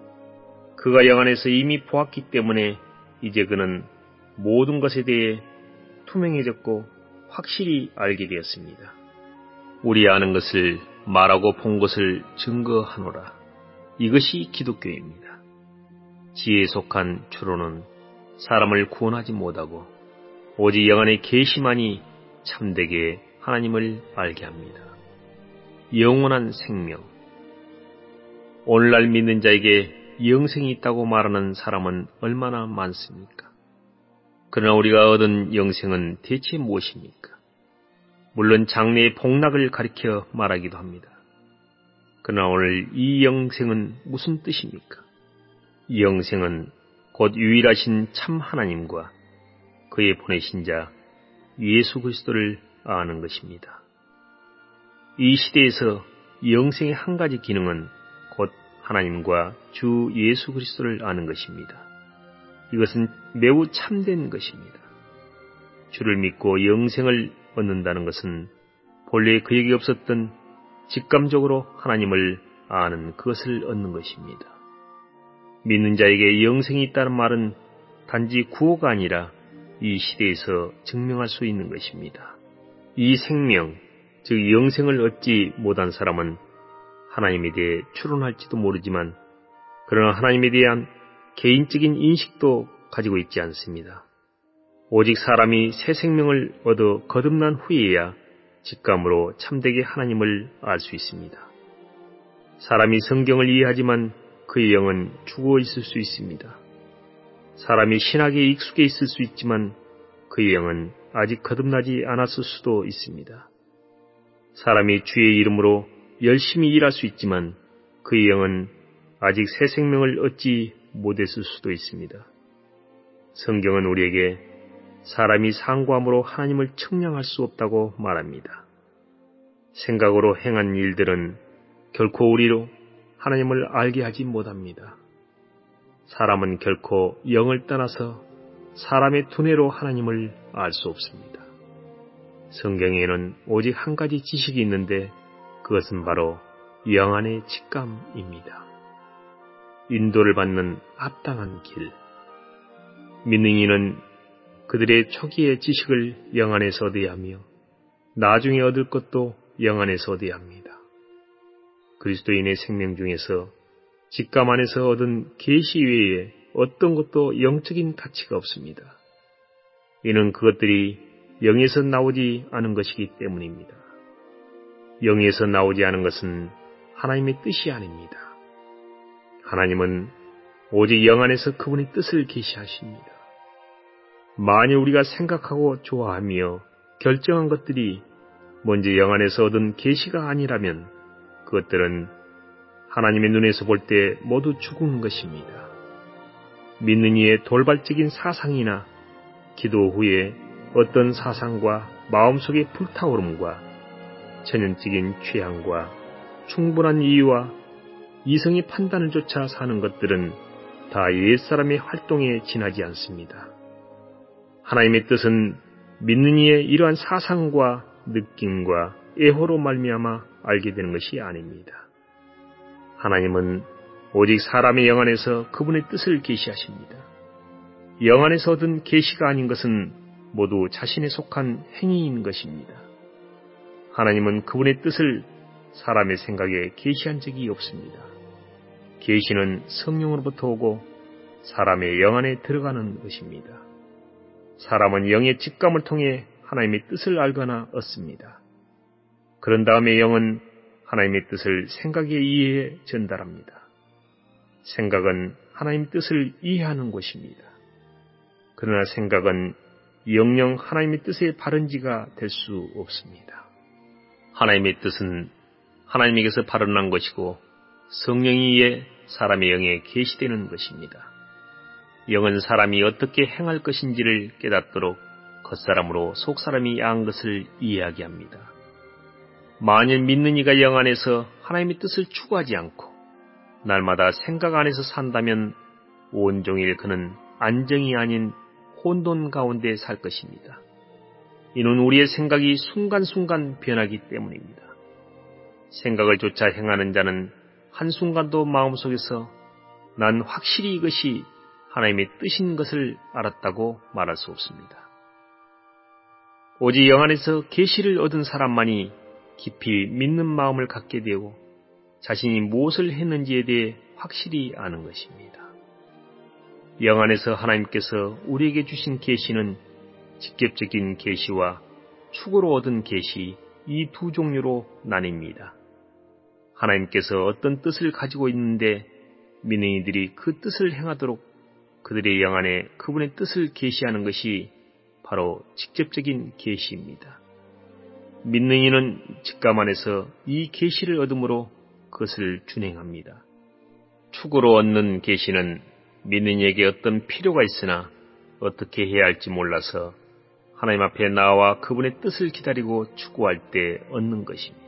그가 영 안에서 이미 보았기 때문에 이제 그는 모든 것에 대해 투명해졌고 확실히 알게 되었습니다. 우리 아는 것을 말하고 본 것을 증거하노라. 이것이 기독교입니다. 지혜에 속한 추론은 사람을 구원하지 못하고 오직 영안의 계시만이 참되게 하나님을 알게 합니다. 영원한 생명. 오늘날 믿는 자에게 영생이 있다고 말하는 사람은 얼마나 많습니까? 그러나 우리가 얻은 영생은 대체 무엇입니까? 물론 장래의 복락을 가리켜 말하기도 합니다. 그러나 오늘 이 영생은 무슨 뜻입니까? 이 영생은 곧 유일하신 참 하나님과 그의 보내신 자 예수 그리스도를 아는 것입니다. 이 시대에서 영생의 한 가지 기능은 곧 하나님과 주 예수 그리스도를 아는 것입니다. 이것은 매우 참된 것입니다. 주를 믿고 영생을 얻는다는 것은 본래 그에게 없었던 직감적으로 하나님을 아는 그것을 얻는 것입니다. 믿는 자에게 영생이 있다는 말은 단지 구호가 아니라 이 시대에서 증명할 수 있는 것입니다. 이 생명, 즉 영생을 얻지 못한 사람은 하나님에 대해 추론할지도 모르지만 그러나 하나님에 대한 개인적인 인식도 가지고 있지 않습니다. 오직 사람이 새 생명을 얻어 거듭난 후에야 직감으로 참되게 하나님을 알 수 있습니다. 사람이 성경을 이해하지만 그의 영은 죽어 있을 수 있습니다. 사람이 신학에 익숙해 있을 수 있지만 그의 영은 아직 거듭나지 않았을 수도 있습니다. 사람이 주의 이름으로 열심히 일할 수 있지만 그의 영은 아직 새 생명을 얻지 못했을 수도 있습니다. 성경은 우리에게 사람이 상고함으로 하나님을 측량할 수 없다고 말합니다. 생각으로 행한 일들은 결코 우리로 하나님을 알게 하지 못합니다. 사람은 결코 영을 떠나서 사람의 두뇌로 하나님을 알 수 없습니다. 성경에는 오직 한 가지 지식이 있는데 그것은 바로 영안의 직감입니다. 인도를 받는 합당한 길. 믿는 이는 그들의 초기의 지식을 영 안에서 얻어야 하며 나중에 얻을 것도 영 안에서 얻어야 합니다. 그리스도인의 생명 중에서 직감 안에서 얻은 계시 외에 어떤 것도 영적인 가치가 없습니다. 이는 그것들이 영에서 나오지 않은 것이기 때문입니다. 영에서 나오지 않은 것은 하나님의 뜻이 아닙니다. 하나님은 오직 영 안에서 그분의 뜻을 계시하십니다. 만일 우리가 생각하고 좋아하며 결정한 것들이 먼저 영 안에서 얻은 계시가 아니라면 그것들은 하나님의 눈에서 볼 때 모두 죽은 것입니다. 믿는 이의 돌발적인 사상이나 기도 후에 어떤 사상과 마음속의 불타오름과 천연적인 취향과 충분한 이유와 이성의 판단을 쫓아 사는 것들은 다 옛사람의 활동에 지나지 않습니다. 하나님의 뜻은 믿는 이의 이러한 사상과 느낌과 애호로 말미암아 알게 되는 것이 아닙니다. 하나님은 오직 사람의 영 안에서 그분의 뜻을 계시하십니다. 영 안에서 얻은 계시가 아닌 것은 모두 자신에 속한 행위인 것입니다. 하나님은 그분의 뜻을 사람의 생각에 계시한 적이 없습니다. 계시는 성령으로부터 오고 사람의 영 안에 들어가는 것입니다. 사람은 영의 직감을 통해 하나님의 뜻을 알거나 얻습니다. 그런 다음에 영은 하나님의 뜻을 생각에 의해 전달합니다. 생각은 하나님의 뜻을 이해하는 것입니다. 그러나 생각은 영영 하나님의 뜻의 발원지가 될 수 없습니다. 하나님의 뜻은 하나님에게서 발원한 것이고 성령에 의해 사람의 영에 계시되는 것입니다. 영은 사람이 어떻게 행할 것인지를 깨닫도록 겉사람으로 속사람이 야한 것을 이해하게 합니다. 만일 믿는 이가 영 안에서 하나님의 뜻을 추구하지 않고 날마다 생각 안에서 산다면 온종일 그는 안정이 아닌 혼돈 가운데 살 것입니다. 이는 우리의 생각이 순간순간 변하기 때문입니다. 생각을 쫓아 행하는 자는 한순간도 마음속에서 난 확실히 이것이 하나님의 뜻인 것을 알았다고 말할 수 없습니다. 오직 영 안에서 계시를 얻은 사람만이 깊이 믿는 마음을 갖게 되고 자신이 무엇을 했는지에 대해 확실히 아는 것입니다. 영 안에서 하나님께서 우리에게 주신 계시는 직접적인 계시와 축으로 얻은 계시 이 두 종류로 나뉩니다. 하나님께서 어떤 뜻을 가지고 있는데 믿는 이들이 그 뜻을 행하도록 그들의 영 안에 그분의 뜻을 계시하는 것이 바로 직접적인 계시입니다. 믿는 이는 직감 안에서 이 계시를 얻음으로 그것을 준행합니다. 축으로 얻는 계시는 믿는 이에게 어떤 필요가 있으나 어떻게 해야 할지 몰라서 하나님 앞에 나와 그분의 뜻을 기다리고 추구할 때 얻는 것입니다.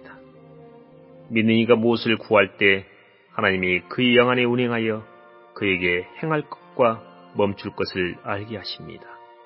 믿는 이가 무엇을 구할 때 하나님이 그의 영 안에 운행하여 그에게 행할 것과 멈출 것을 알게 하십니다.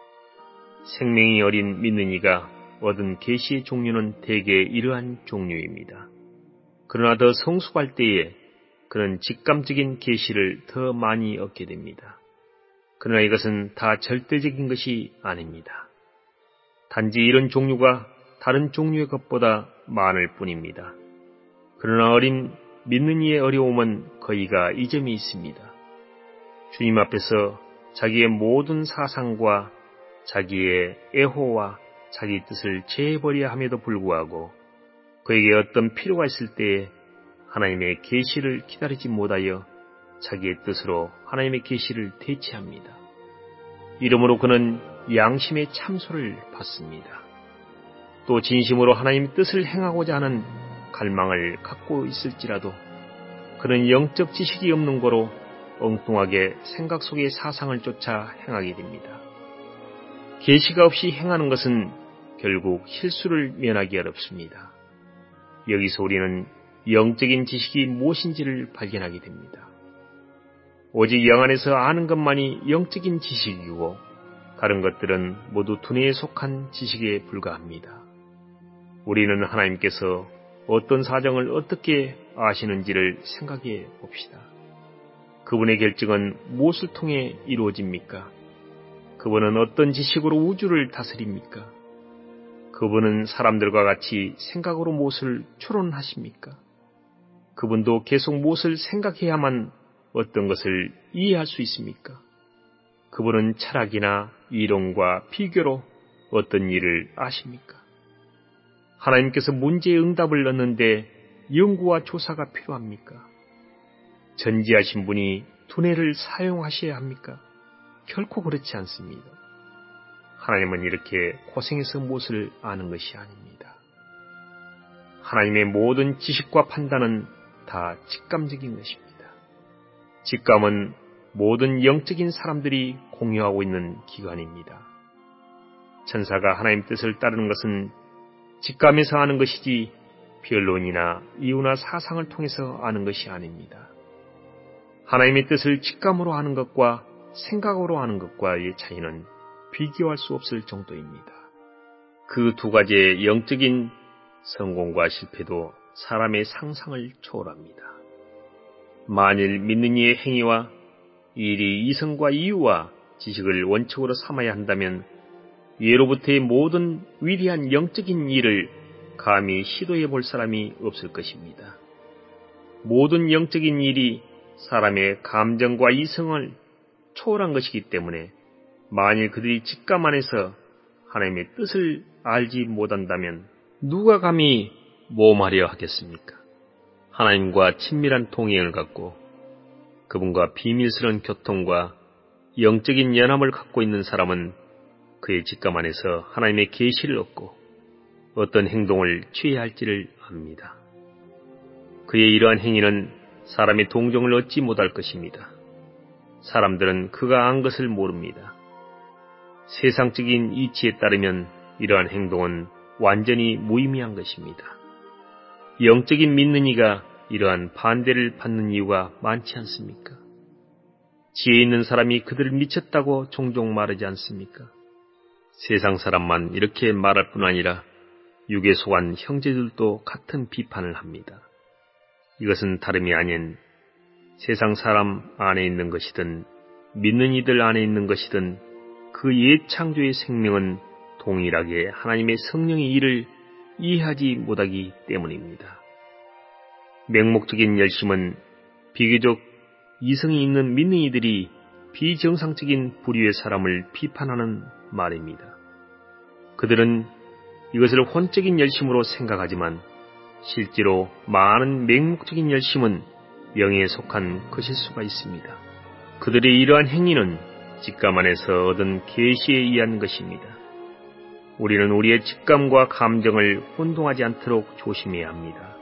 생명이 어린 믿는 이가 얻은 계시의 종류는 대개 이러한 종류입니다. 그러나 더 성숙할 때에 그는 직감적인 계시를 더 많이 얻게 됩니다. 그러나 이것은 다 절대적인 것이 아닙니다. 단지 이런 종류가 다른 종류의 것보다 많을 뿐입니다. 그러나 어린 믿는 이의 어려움은 거의가 이 점이 있습니다. 주님 앞에서 자기의 모든 사상과 자기의 애호와 자기 뜻을 제해버려야 함에도 불구하고 그에게 어떤 필요가 있을 때에 하나님의 계시를 기다리지 못하여 자기의 뜻으로 하나님의 계시를 대체합니다. 이러므로 그는 양심의 참소를 받습니다. 또 진심으로 하나님의 뜻을 행하고자 하는 갈망을 갖고 있을지라도 그는 영적 지식이 없는 거로 엉뚱하게 생각 속의 사상을 쫓아 행하게 됩니다. 계시가 없이 행하는 것은 결국 실수를 면하기 어렵습니다. 여기서 우리는 영적인 지식이 무엇인지를 발견하게 됩니다. 오직 영 안에서 아는 것만이 영적인 지식이고 다른 것들은 모두 두뇌에 속한 지식에 불과합니다. 우리는 하나님께서 어떤 사정을 어떻게 아시는지를 생각해 봅시다. 그분의 결정은 무엇을 통해 이루어집니까? 그분은 어떤 지식으로 우주를 다스립니까? 그분은 사람들과 같이 생각으로 무엇을 추론하십니까? 그분도 계속 무엇을 생각해야만 어떤 것을 이해할 수 있습니까? 그분은 철학이나 이론과 비교로 어떤 일을 아십니까? 하나님께서 문제의 응답을 얻는데 연구와 조사가 필요합니까? 전지하신 분이 두뇌를 사용하셔야 합니까? 결코 그렇지 않습니다. 하나님은 이렇게 고생해서 무엇을 아는 것이 아닙니다. 하나님의 모든 지식과 판단은 다 직감적인 것입니다. 직감은 모든 영적인 사람들이 공유하고 있는 기관입니다. 천사가 하나님 뜻을 따르는 것은 직감에서 아는 것이지 변론이나 이유나 사상을 통해서 아는 것이 아닙니다. 하나님의 뜻을 직감으로 아는 것과 생각으로 아는 것과의 차이는 비교할 수 없을 정도입니다. 그 두 가지의 영적인 성공과 실패도 사람의 상상을 초월합니다. 만일 믿는 이의 행위와 일이 이성과 이유와 지식을 원칙으로 삼아야 한다면 예로부터의 모든 위대한 영적인 일을 감히 시도해 볼 사람이 없을 것입니다. 모든 영적인 일이 사람의 감정과 이성을 초월한 것이기 때문에 만일 그들이 직감 안에서 하나님의 뜻을 알지 못한다면 누가 감히 모험하려 하겠습니까? 하나님과 친밀한 동행을 갖고 그분과 비밀스러운 교통과 영적인 연합을 갖고 있는 사람은 그의 직감 안에서 하나님의 계시를 얻고 어떤 행동을 취해야 할지를 압니다. 그의 이러한 행위는 사람의 동정을 얻지 못할 것입니다. 사람들은 그가 안 것을 모릅니다. 세상적인 이치에 따르면 이러한 행동은 완전히 무의미한 것입니다. 영적인 믿는 이가 이러한 반대를 받는 이유가 많지 않습니까? 지혜 있는 사람이 그들을 미쳤다고 종종 말하지 않습니까? 세상 사람만 이렇게 말할 뿐 아니라 육에 속한 형제들도 같은 비판을 합니다. 이것은 다름이 아닌 세상 사람 안에 있는 것이든 믿는 이들 안에 있는 것이든 그 옛 창조의 생명은 동일하게 하나님의 성령의 일을 이해하지 못하기 때문입니다. 맹목적인 열심은 비교적 이성이 있는 믿는 이들이 비정상적인 부류의 사람을 비판하는 말입니다. 그들은 이것을 혼적인 열심으로 생각하지만 실제로 많은 맹목적인 열심은 영에 속한 것일 수가 있습니다. 그들의 이러한 행위는 직감 안에서 얻은 계시에 의한 것입니다. 우리는 우리의 직감과 감정을 혼동하지 않도록 조심해야 합니다.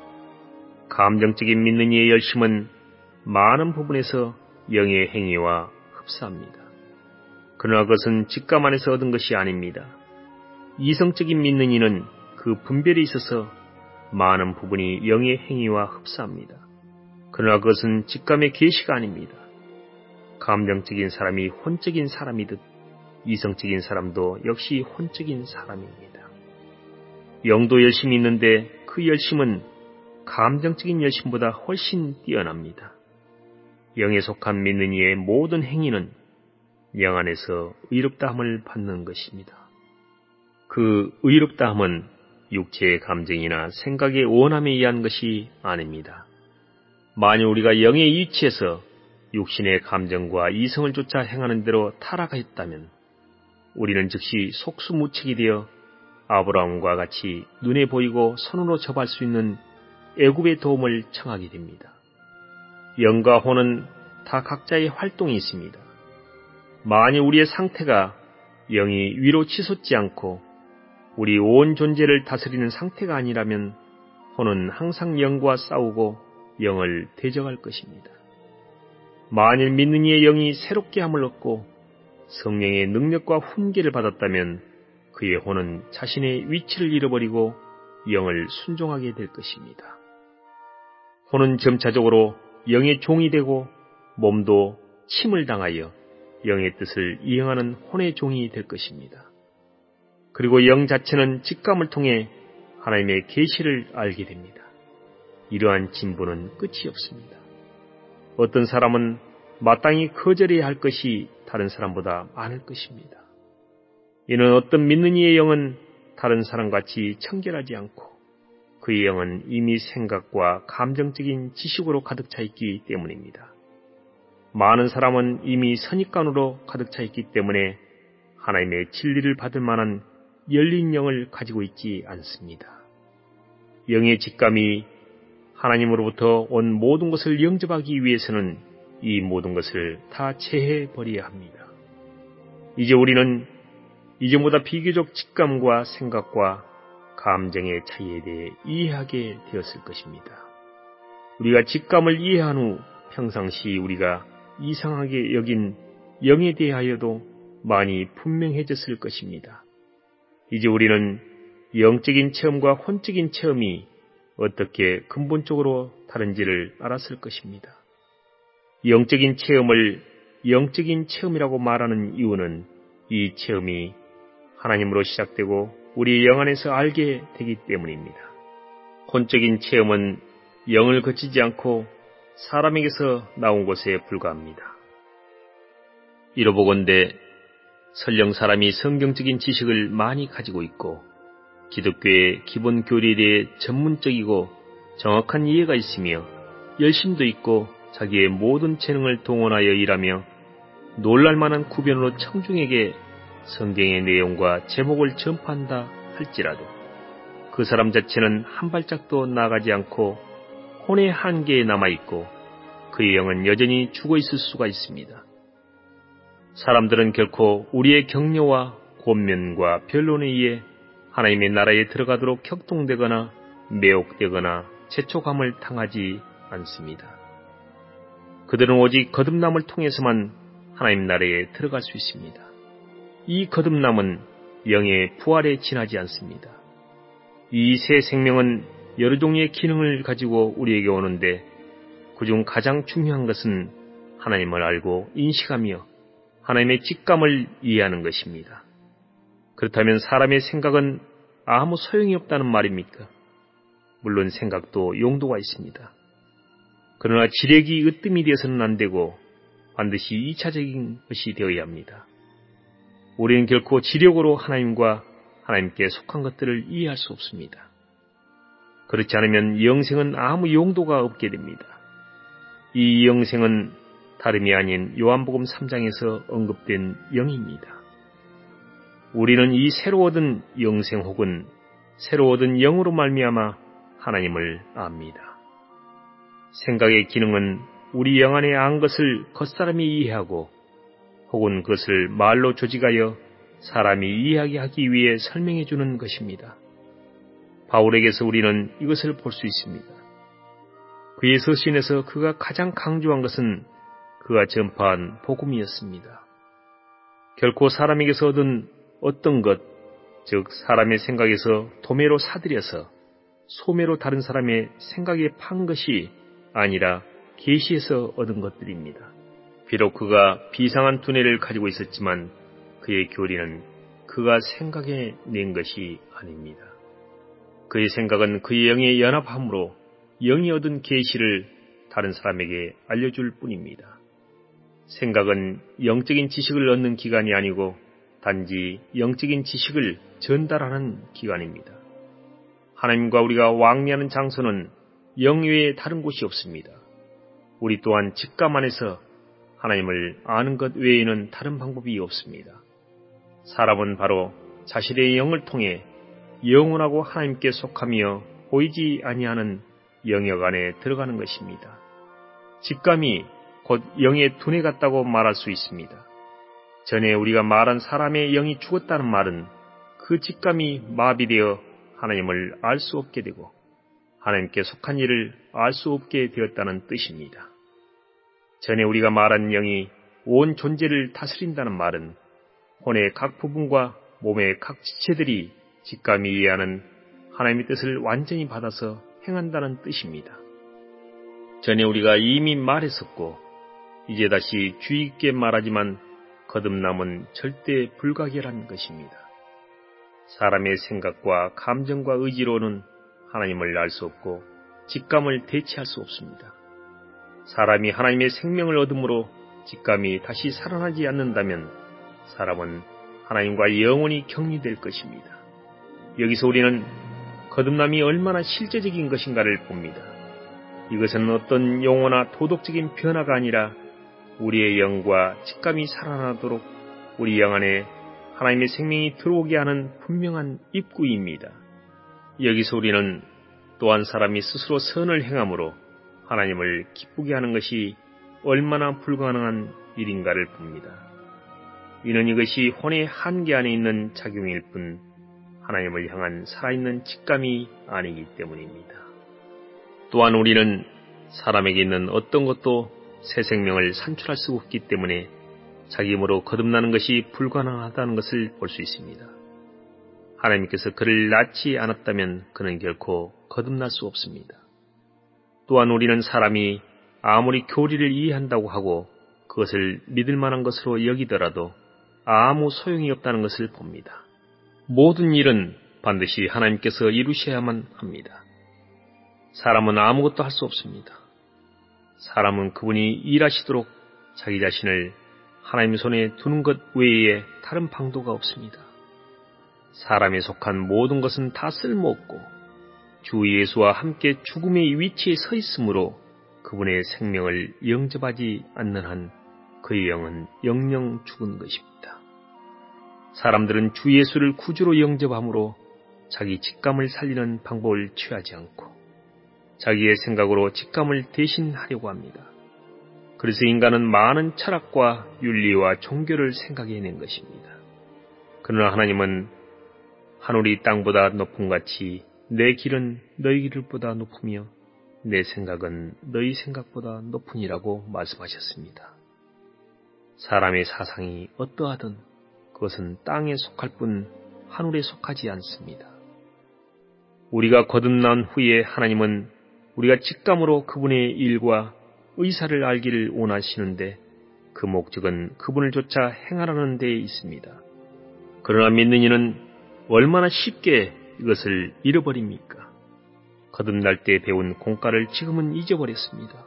감정적인 믿는 이의 열심은 많은 부분에서 영의 행위와 흡사합니다. 그러나 그것은 직감 안에서 얻은 것이 아닙니다. 이성적인 믿는 이는 그 분별에 있어서 많은 부분이 영의 행위와 흡사합니다. 그러나 그것은 직감의 계시가 아닙니다. 감정적인 사람이 혼적인 사람이듯 이성적인 사람도 역시 혼적인 사람입니다. 영도 열심이 있는데 그 열심은 감정적인 열심보다 훨씬 뛰어납니다. 영에 속한 믿는 이의 모든 행위는 영 안에서 의롭다함을 받는 것입니다. 그 의롭다함은 육체의 감정이나 생각의 원함에 의한 것이 아닙니다. 만일 우리가 영의 이치에서 육신의 감정과 이성을 쫓아 행하는 대로 타락하였다면 우리는 즉시 속수무책이 되어 아브라함과 같이 눈에 보이고 손으로 접할 수 있는 애굽의 도움을 청하게 됩니다. 영과 혼은 다 각자의 활동이 있습니다. 만일 우리의 상태가 영이 위로 치솟지 않고 우리 온 존재를 다스리는 상태가 아니라면 혼은 항상 영과 싸우고 영을 대적할 것입니다. 만일 믿는 이의 영이 새롭게 함을 얻고 성령의 능력과 훈계를 받았다면 그의 혼은 자신의 위치를 잃어버리고 영을 순종하게 될 것입니다. 혼은 점차적으로 영의 종이 되고 몸도 침을 당하여 영의 뜻을 이행하는 혼의 종이 될 것입니다. 그리고 영 자체는 직감을 통해 하나님의 계시를 알게 됩니다. 이러한 진보는 끝이 없습니다. 어떤 사람은 마땅히 거절해야 할 것이 다른 사람보다 많을 것입니다. 이는 어떤 믿는 이의 영은 다른 사람같이 청결하지 않고 그의 영은 이미 생각과 감정적인 지식으로 가득 차 있기 때문입니다. 많은 사람은 이미 선입관으로 가득 차 있기 때문에 하나님의 진리를 받을 만한 열린 영을 가지고 있지 않습니다. 영의 직감이 하나님으로부터 온 모든 것을 영접하기 위해서는 이 모든 것을 다 제해버려야 합니다. 이제 우리는 이전보다 비교적 직감과 생각과 감정의 차이에 대해 이해하게 되었을 것입니다. 우리가 직감을 이해한 후 평상시 우리가 이상하게 여긴 영에 대하여도 많이 분명해졌을 것입니다. 이제 우리는 영적인 체험과 혼적인 체험이 어떻게 근본적으로 다른지를 알았을 것입니다. 영적인 체험을 영적인 체험이라고 말하는 이유는 이 체험이 하나님으로 시작되고 우리 영 안에서 알게 되기 때문입니다. 혼적인 체험은 영을 거치지 않고 사람에게서 나온 것에 불과합니다. 이로보건대 설령 사람이 성경적인 지식을 많이 가지고 있고 기독교의 기본 교리에 대해 전문적이고 정확한 이해가 있으며 열심도 있고 자기의 모든 재능을 동원하여 일하며 놀랄만한 구변으로 청중에게 성경의 내용과 제목을 전파한다 할지라도 그 사람 자체는 한 발짝도 나가지 않고 혼의 한계에 남아있고 그의 영은 여전히 죽어있을 수가 있습니다. 사람들은 결코 우리의 격려와 권면과 변론에 의해 하나님의 나라에 들어가도록 격동되거나 매혹되거나 재촉함을 당하지 않습니다. 그들은 오직 거듭남을 통해서만 하나님 나라에 들어갈 수 있습니다. 이 거듭남은 영의 부활에 지나지 않습니다. 이 새 생명은 여러 종류의 기능을 가지고 우리에게 오는데 그중 가장 중요한 것은 하나님을 알고 인식하며 하나님의 직감을 이해하는 것입니다. 그렇다면 사람의 생각은 아무 소용이 없다는 말입니까? 물론 생각도 용도가 있습니다. 그러나 지력이 으뜸이 되어서는 안 되고 반드시 2차적인 것이 되어야 합니다. 우리는 결코 지력으로 하나님과 하나님께 속한 것들을 이해할 수 없습니다. 그렇지 않으면 영생은 아무 용도가 없게 됩니다. 이 영생은 다름이 아닌 요한복음 3장에서 언급된 영입니다. 우리는 이 새로 얻은 영생 혹은 새로 얻은 영으로 말미암아 하나님을 압니다. 생각의 기능은 우리 영 안에 안 것을 겉사람이 이해하고 혹은 그것을 말로 조직하여 사람이 이해하게 하기 위해 설명해 주는 것입니다. 바울에게서 우리는 이것을 볼 수 있습니다. 그의 서신에서 그가 가장 강조한 것은 그가 전파한 복음이었습니다. 결코 사람에게서 얻은 어떤 것, 즉 사람의 생각에서 도매로 사들여서 소매로 다른 사람의 생각에 판 것이 아니라 계시에서 얻은 것들입니다. 비록 그가 비상한 두뇌를 가지고 있었지만 그의 교리는 그가 생각해 낸 것이 아닙니다. 그의 생각은 그의 영에 연합함으로 영이 얻은 계시를 다른 사람에게 알려줄 뿐입니다. 생각은 영적인 지식을 얻는 기관이 아니고 단지 영적인 지식을 전달하는 기관입니다. 하나님과 우리가 왕래하는 장소는 영 외에 다른 곳이 없습니다. 우리 또한 직감 안에서 하나님을 아는 것 외에는 다른 방법이 없습니다. 사람은 바로 자신의 영을 통해 영원하고 하나님께 속하며 보이지 아니하는 영역 안에 들어가는 것입니다. 직감이 곧 영의 두뇌 같다고 말할 수 있습니다. 전에 우리가 말한 사람의 영이 죽었다는 말은 그 직감이 마비되어 하나님을 알 수 없게 되고 하나님께 속한 일을 알 수 없게 되었다는 뜻입니다. 전에 우리가 말한 영이 온 존재를 다스린다는 말은 혼의 각 부분과 몸의 각 지체들이 직감이 이해하는 하나님의 뜻을 완전히 받아서 행한다는 뜻입니다. 전에 우리가 이미 말했었고 이제 다시 주의 있게 말하지만 거듭남은 절대 불가결한 것입니다. 사람의 생각과 감정과 의지로는 하나님을 알 수 없고 직감을 대체할 수 없습니다. 사람이 하나님의 생명을 얻음으로 직감이 다시 살아나지 않는다면 사람은 하나님과 영원히 격리될 것입니다. 여기서 우리는 거듭남이 얼마나 실제적인 것인가를 봅니다. 이것은 어떤 용어나 도덕적인 변화가 아니라 우리의 영과 직감이 살아나도록 우리 영 안에 하나님의 생명이 들어오게 하는 분명한 입구입니다. 여기서 우리는 또한 사람이 스스로 선을 행함으로 하나님을 기쁘게 하는 것이 얼마나 불가능한 일인가를 봅니다. 이는 이것이 혼의 한계 안에 있는 작용일 뿐 하나님을 향한 살아있는 직감이 아니기 때문입니다. 또한 우리는 사람에게 있는 어떤 것도 새 생명을 산출할 수 없기 때문에 자기 힘으로 거듭나는 것이 불가능하다는 것을 볼 수 있습니다. 하나님께서 그를 낳지 않았다면 그는 결코 거듭날 수 없습니다. 또한 우리는 사람이 아무리 교리를 이해한다고 하고 그것을 믿을 만한 것으로 여기더라도 아무 소용이 없다는 것을 봅니다. 모든 일은 반드시 하나님께서 이루셔야만 합니다. 사람은 아무것도 할 수 없습니다. 사람은 그분이 일하시도록 자기 자신을 하나님 손에 두는 것 외에 다른 방도가 없습니다. 사람에 속한 모든 것은 다 쓸모없고 주 예수와 함께 죽음의 위치에 서 있으므로 그분의 생명을 영접하지 않는 한 그의 영은 영영 죽은 것입니다. 사람들은 주 예수를 구주로 영접함으로 자기 직감을 살리는 방법을 취하지 않고 자기의 생각으로 직감을 대신하려고 합니다. 그래서 인간은 많은 철학과 윤리와 종교를 생각해낸 것입니다. 그러나 하나님은 하늘이 땅보다 높음 같이 내 길은 너희 길보다 높으며 내 생각은 너희 생각보다 높으니라고 말씀하셨습니다. 사람의 사상이 어떠하든 그것은 땅에 속할 뿐 하늘에 속하지 않습니다. 우리가 거듭난 후에 하나님은 우리가 직감으로 그분의 일과 의사를 알기를 원하시는데 그 목적은 그분을 쫓아 행하라는 데에 있습니다. 그러나 믿는 이는 얼마나 쉽게 이것을 잃어버립니까? 거듭날 때 배운 공과를 지금은 잊어버렸습니다.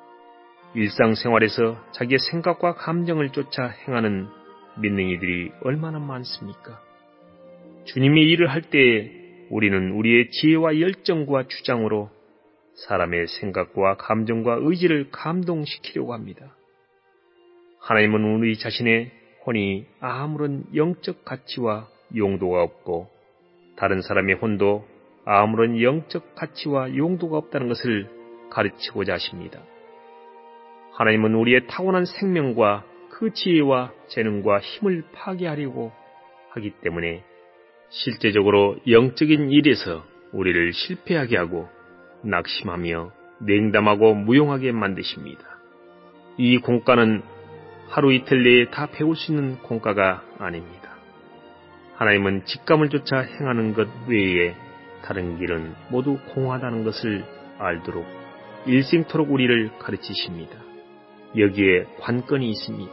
일상생활에서 자기의 생각과 감정을 쫓아 행하는 믿는 이들이 얼마나 많습니까? 주님의 일을 할 때에 우리는 우리의 지혜와 열정과 주장으로 사람의 생각과 감정과 의지를 감동시키려고 합니다. 하나님은 우리 자신의 혼이 아무런 영적 가치와 용도가 없고 다른 사람의 혼도 아무런 영적 가치와 용도가 없다는 것을 가르치고자 하십니다. 하나님은 우리의 타고난 생명과 그 지혜와 재능과 힘을 파괴하려고 하기 때문에 실제적으로 영적인 일에서 우리를 실패하게 하고 낙심하며 냉담하고 무용하게 만드십니다. 이 공과는 하루 이틀 내에 다 배울 수 있는 공과가 아닙니다. 하나님은 직감을 쫓아 행하는 것 외에 다른 길은 모두 공하다는 것을 알도록 일생토록 우리를 가르치십니다. 여기에 관건이 있습니다.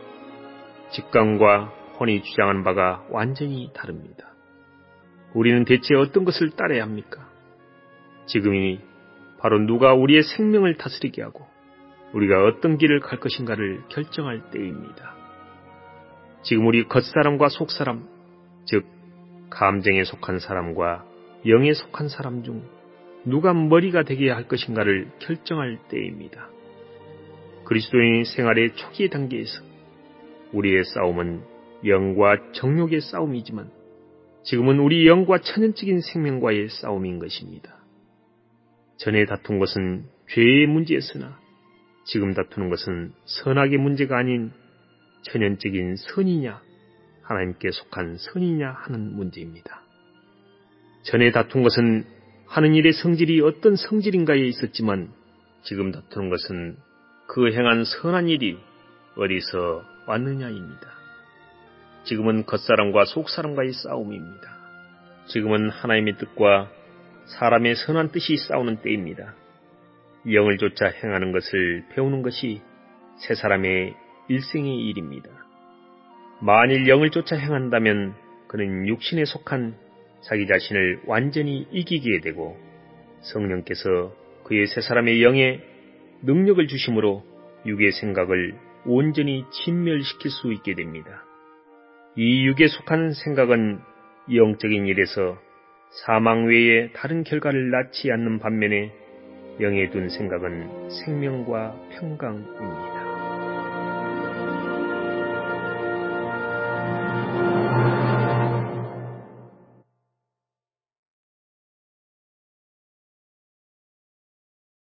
직감과 혼이 주장하는 바가 완전히 다릅니다. 우리는 대체 어떤 것을 따라야 합니까? 지금이 바로 누가 우리의 생명을 다스리게 하고 우리가 어떤 길을 갈 것인가를 결정할 때입니다. 지금 우리 겉사람과 속사람, 즉 감정에 속한 사람과 영에 속한 사람 중 누가 머리가 되게 할 것인가를 결정할 때입니다. 그리스도인 생활의 초기 단계에서 우리의 싸움은 영과 정욕의 싸움이지만 지금은 우리 영과 천연적인 생명과의 싸움인 것입니다. 전에 다툰 것은 죄의 문제였으나 지금 다투는 것은 선악의 문제가 아닌 천연적인 선이냐 하나님께 속한 선이냐 하는 문제입니다. 전에 다툰 것은 하는 일의 성질이 어떤 성질인가에 있었지만 지금 다투는 것은 그 행한 선한 일이 어디서 왔느냐입니다. 지금은 겉사람과 속사람과의 싸움입니다. 지금은 하나님의 뜻과 사람의 선한 뜻이 싸우는 때입니다. 영을 쫓아 행하는 것을 배우는 것이 새 사람의 일생의 일입니다. 만일 영을 쫓아 행한다면 그는 육신에 속한 자기 자신을 완전히 이기게 되고 성령께서 그의 새 사람의 영에 능력을 주심으로 육의 생각을 온전히 진멸시킬 수 있게 됩니다. 이 육에 속한 생각은 영적인 일에서 사망 외에 다른 결과를 낳지 않는 반면에 영에 둔 생각은 생명과 평강입니다.